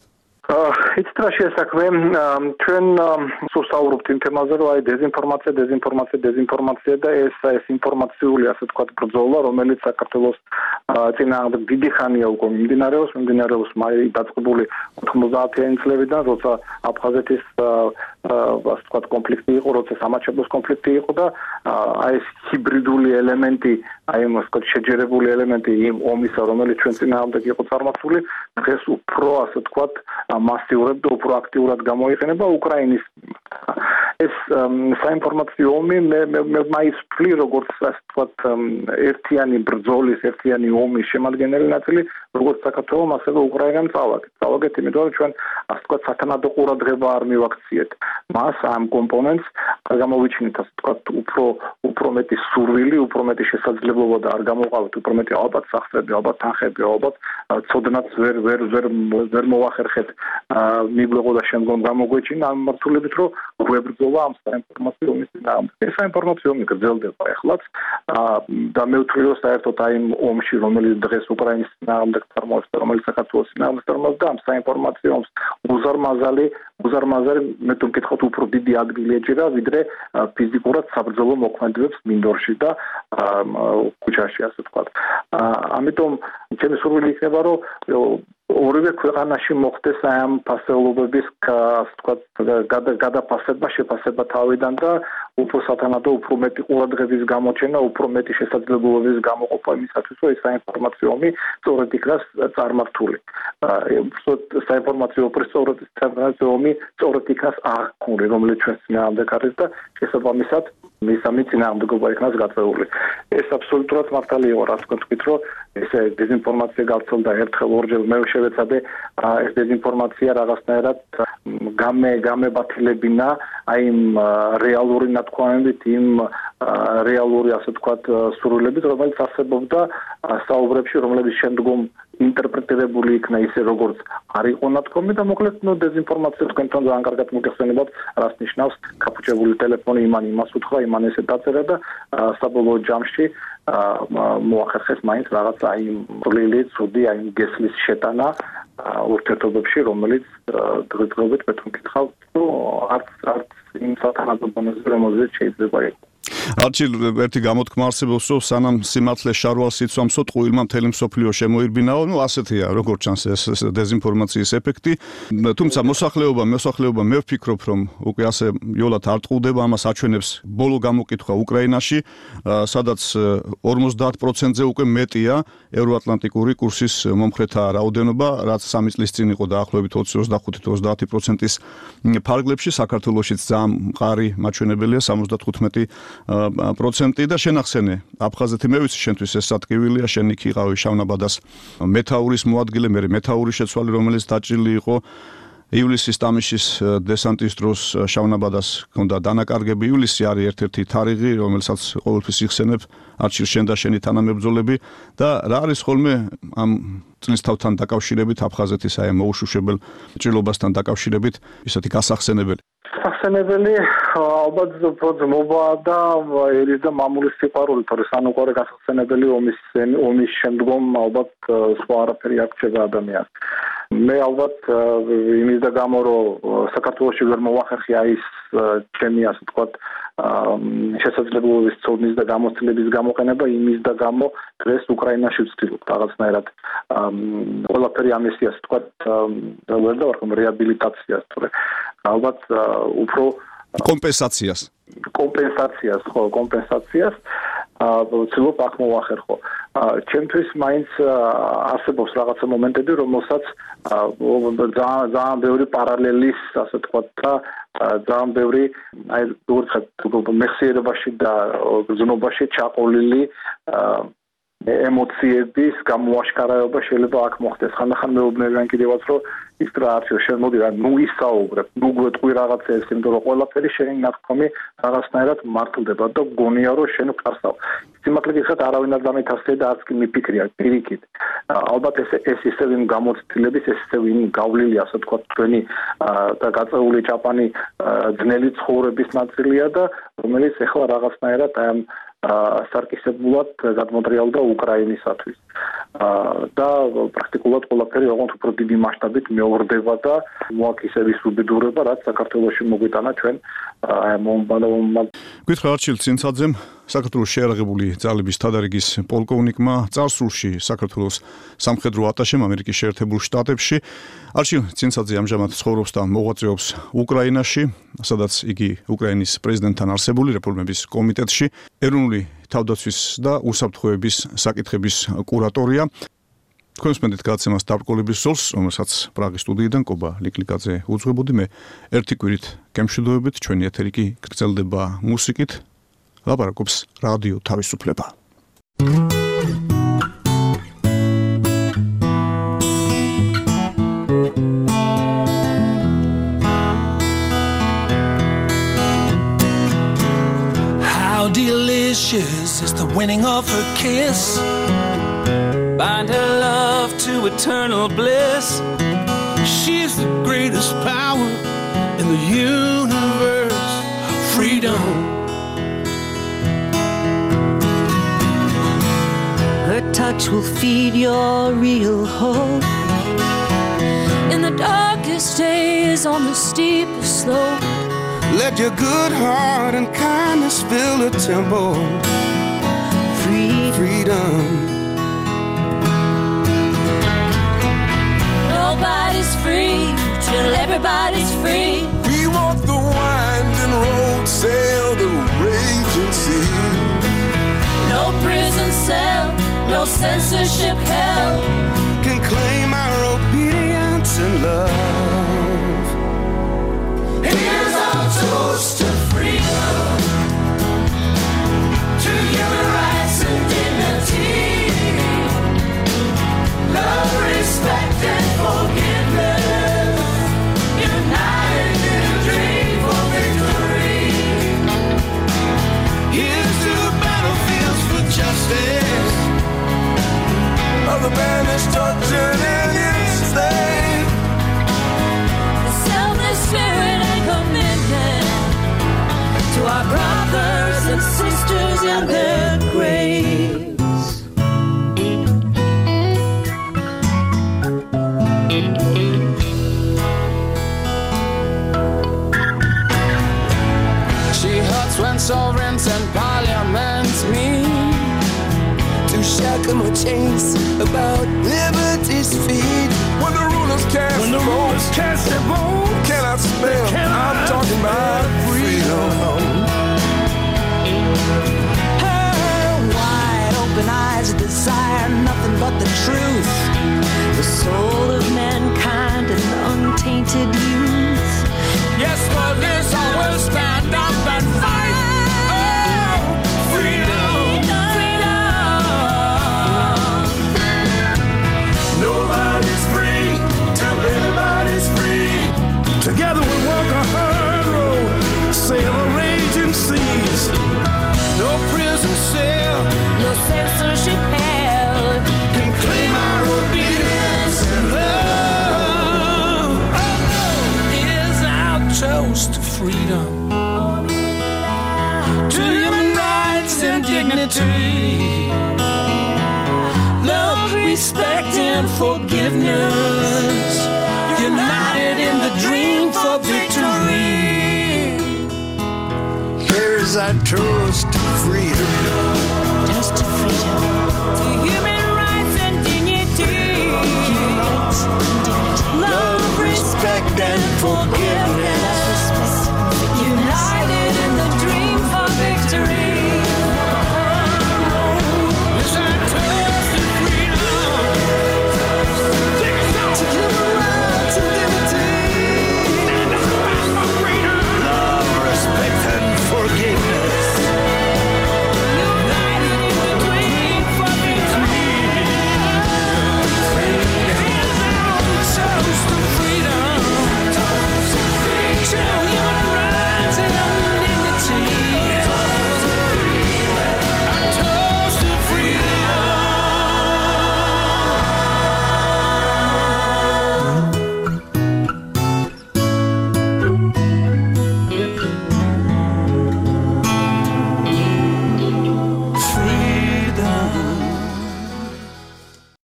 იცით რა შეესაქმე ჩვენ სულსაუბრობთ იმ თემაზე რომ აი დეზინფორმაცია და ეს ინფორმაციული ასე ვთქვათ ბრძოლა რომელიც საქართველოს წინააღმდეგ დიდი ხანია უკვე მიმდინარეობს დაწყებული 90-იანი წლებიდან როცა აფხაზეთის ასე ვთქვათ კონფლიქტი იყო როცა სამაჩაბლოს კონფლიქტი იყო და აი ეს ჰიბრიდული ელემენტი აი ასე ვთქვათ შეჯერებული ელემენტი იმ ომისა რომელიც ჩვენ წინააღმდეგ იყო წარმართული დღეს უფრო ასე ვთქვათ მასიურად და უფრო აქტიურად გამოიყენება უკრაინის ეს საინფორმაციო ომი მე მაისფლი როგორც ასე ვთქვათ ერთიანი ბრძოლის ერთიანი ომის შემადგენელი ნაწილი როგორც საქართველოს ასევე უკრაინამ წავაგეთ იმიტომ რომ ჩვენ ასე ვთქვათ სათანადო ყურადღება არ მივაქციეთ მას ამ კომპონენტს არ გამოვიჩინეთ ასე ვთქვათ უფრო მეტი სურვილი უფრო მეტი შესაძლებლობა და არ გამოყავთ უფრო მეტი ალბათ სახსრები ალბათ თანხები ალბათ ცოდნაც ვერ მოვახერხეთ მიგვეღო და შემდგომ გამოგვეჩინა ამ მართულებით რომ გვებრძოლა ამ საინფორმაციო ომის წინააღმდეგ. ეს საინფორმაციო ომი გრძელდება ახლაც და მე ვთვლი რომ საერთოდ აი იმ ომში რომელიც დღეს უკრაინის წინააღმდეგ წარმოებს და რომელიც საქართველოს წინააღმდეგ წარმოებს და ამ საინფორმაციო ომს უზარმაზარი მე თუ მკითხოთ უფრო დიდი ადგილი ეჭირა ვიდრე ფიზიკურად საბრძოლო მოქმედებებს მინდორში და ქუჩაში ასე ვთქვათ. ამიტომ ჩემი სურვილი იქნება რომ ორივე ქვეყანაში მოხდეს ამ ფასეულობების ასე ვთქვათ შეფასება თავიდან და უფრო სათანადო უფრო მეტი ყურადღების გამოჩენა უფრო მეტი შესაძლებლობების გამოყოფა იმისათვის რომ ეს საინფორმაციო ომი სწორედ იქნას წარმართული. საინფორმაციო ომი სწორედ იქნას აღქმული რომელიც ჩვენს წინააღმდეგ არის და შესაბამისად მისამი წინააღმდეგობა იქნას გაწეული. ეს აბსოლუტურად მართალი იყო რაც თქვით რომ ეს დეზინფორმაცია გავრცელდა ერთხელ ორჯერ მე შევეცადე ეს დეზინფორმაცია რაღაცნაირად გამებათილებინა აი იმ რეალური ნათქვამებით იმ რეალური ასე ვთქვათ სურვილებით რომელიც არსებობდა საუბრებში რომლებიც შემდგომ ინტერპრეტირებული იქნა ისე როგორც არ იყო ნათქვამი და მოკლედ დეზინფორმაცია თქვენთან ძალიან კარგად მოგეხსენებათ რას ნიშნავს კაპუჩებული ტელეფონი იმას უთხრა იმან ესე დაწერა და საბოლოო ჯამში მოახერხეს მაინც რაღაც აი მწვლელი ცუდი აი გესლის შეტანა ურთიერთობებში რომელიც დღესდღეობით მე თუ მკითხავ არც იმ სათანადო დონეზე რომელზეც შეიძლება იყოს არჩილ ერთი გამოთქმა არსებობს რომ სანამ სიმართლე შარვალს იცვამსო ტყუილმა მთელი მსოფლიო შემოირბინაო ასეთია როგორც ჩანს ეს დეზინფორმაციის ეფექტი თუმცა მოსახლეობა მე ვფიქრობ რომ უკვე ასე იოლად არ ტყუდება ამას აჩვენებს ბოლო გამოკითხვა უკრაინაში სადაც 50%-ზე უკვე მეტია ევროატლანტიკური კურსის მომხრეთა რაოდენობა რაც 3 წლის წინ იყო დაახლოებით 25-30%-ის ფარგლებში საქართველოშიც ძალიან მყარი მაჩვენებელია 75% და შენახსენე აფხაზეთი მე ვიცი შენთვის ეს სატკივილია შენ იქ იყავი შავნაბადას მეთაურის მოადგილე მე მეთაურის შეცვალი რომელიც დაჭრილი იყო ივლისის ტამიშის დესანტის დროს შავნაბადას ჰქონდა დანაკარგები ივლისი არის ერთ-ერთი თარიღი რომელსაც ყოველთვის იხსენებ არჩილ შენ და შენი თანამებრძოლები და რა არის ხოლმე ამ წლისთავთან დაკავშირებით აფხაზეთის აი მოუშუშებელ ჭრილობასთან დაკავშირებით ისეთი გასახსენებელი სახსენებელი ალბათ ძმობა და ერის და მამულის სიყვარული თორე სანუყარე გასახსენებელი ომის შემდგომ ალბათ სხვა არაფერი არ რჩება ადამიანს მე ალბათ იმის და გამო რომ საქართველოში ვერ მოვახერხი აი ეს ჩემი ასე ვთქვათ შესაძლებლობის ცოდნის და გამოცდილების გამოყენება იმის და გამო დღეს უკრაინაში ვცდილობ რაღაცნაირად ყველაფერი ამისი ასე ვთქვათ ვერ დავარქვა რეაბილიტაციას თორე ალბათ უფრო კომპენსაციას ვცდილობ აქ მოვახერხო ჩემთვის მაინც არსებობს რაღაცა მომენტები რომელსაც ძალიან ბევრი პარალელის ასე ვთქვათ და ძალიან ბევრი აი როგორც მეხსიერებაში და გზნობაში ჩაყოლილი ემოციების გამოაშკარავება შეიძლება აქ მოხდეს ხანდახან მეუბნებიან კიდევაც რომ ის რა არჩევ შენ მოდი რა ნუ ისაუბრებ ნუ გვეტყვი რაღაცეებს იმიტომ რომ ყველაფერი შენი ნათქვამი რაღაცნაირად მართლდება და გონია რომ შენ ვკარსავ სიმართლე გითხრათ არავინ არ დამეთანხმდა და არც კი მიფიქრია პირიქით ალბათ ეს ისევ იმ გამოცდილების ეს ისევ იმ გავლილი ასე ვთქვათ თქვენი და გაწეული ჭაპანი ძნელი ცხოვრების ნაწილია და რომელიც ეხლა რაღაცნაირად ამ სარკისებულად გადმოტრიალდა უკრაინისათვის და პრაქტიკულად ყველაფერი ოღონდ უფრო დიდი მასშტაბით მეორდება და მოაქისების უბედურება, რაც საქართველოში მოგვიტანა ჩვენ გითხრა არჩილ ცინცაძემ საქართველოს შეიარაღებული ძალების თადარიგის პოლკოვნიკმა წარსულში საქართველოს სამხედრო ატაშემ ამერიკის შეერთებულ შტატებში არჩილ ცინცაძე ამჟამად ცხოვრობს და მოღვაწეობს უკრაინაში, სადაც იგი უკრაინის პრეზიდენტთან არსებული რეფორმების კომიტეტში ეროვნული თავდაცვის და უსაფრთხოების საკითხების კურატორია. თქვენს მენდით გადაცემას დაბრკოლების ზოლს, რომელსაც პრაღის სტუდიიდან კობა ლიკლიკაძე უძღვებოდი, მე ერთი კვირით გემშვიდობებით, ჩვენი ეთერი კი გრძელდება მუსიკით. ლაპარაკობს რადიო თავისუფლება. How delicious is the winning of her kiss. Bind her love to eternal bliss. She's the greatest power in the universe. Freedom. Her touch will feed your real hope. In the darkest days on the steepest slope. Let your good heart and kindness fill the temple. Freedom. Nobody's free till everybody's free. We walk the winding road, sail the raging sea. No prison cell, no censorship hell can claim our obedience and love. Here's our toast to freedom, to human rights and dignity, love, respect and forgiveness, united in a dream for victory. Here's to the battlefields for justice, of the banished, tortured and enslaved. The selfless spirit and commitment to our brothers and sisters in their graves. She hurts when sovereigns and parliaments meet to shackle my chains about liberty's feet. When the rulers cast their vote, cannot spell. I'm talking about freedom. Her wide open eyes desire nothing but the truth, the soul of mankind and untainted youth. Yes, for this I will stand up and fight. Oh, freedom. Nobody's free till everybody's free. Together we walk a hard road, sail the raging seas. No prison cell, no censorship hell can claim our obedience and love. Oh, it is our toast to freedom, to human rights and dignity, love, respect and forgiveness, united in the dream for victory. Here's our toast to freedom, toast to freedom, to human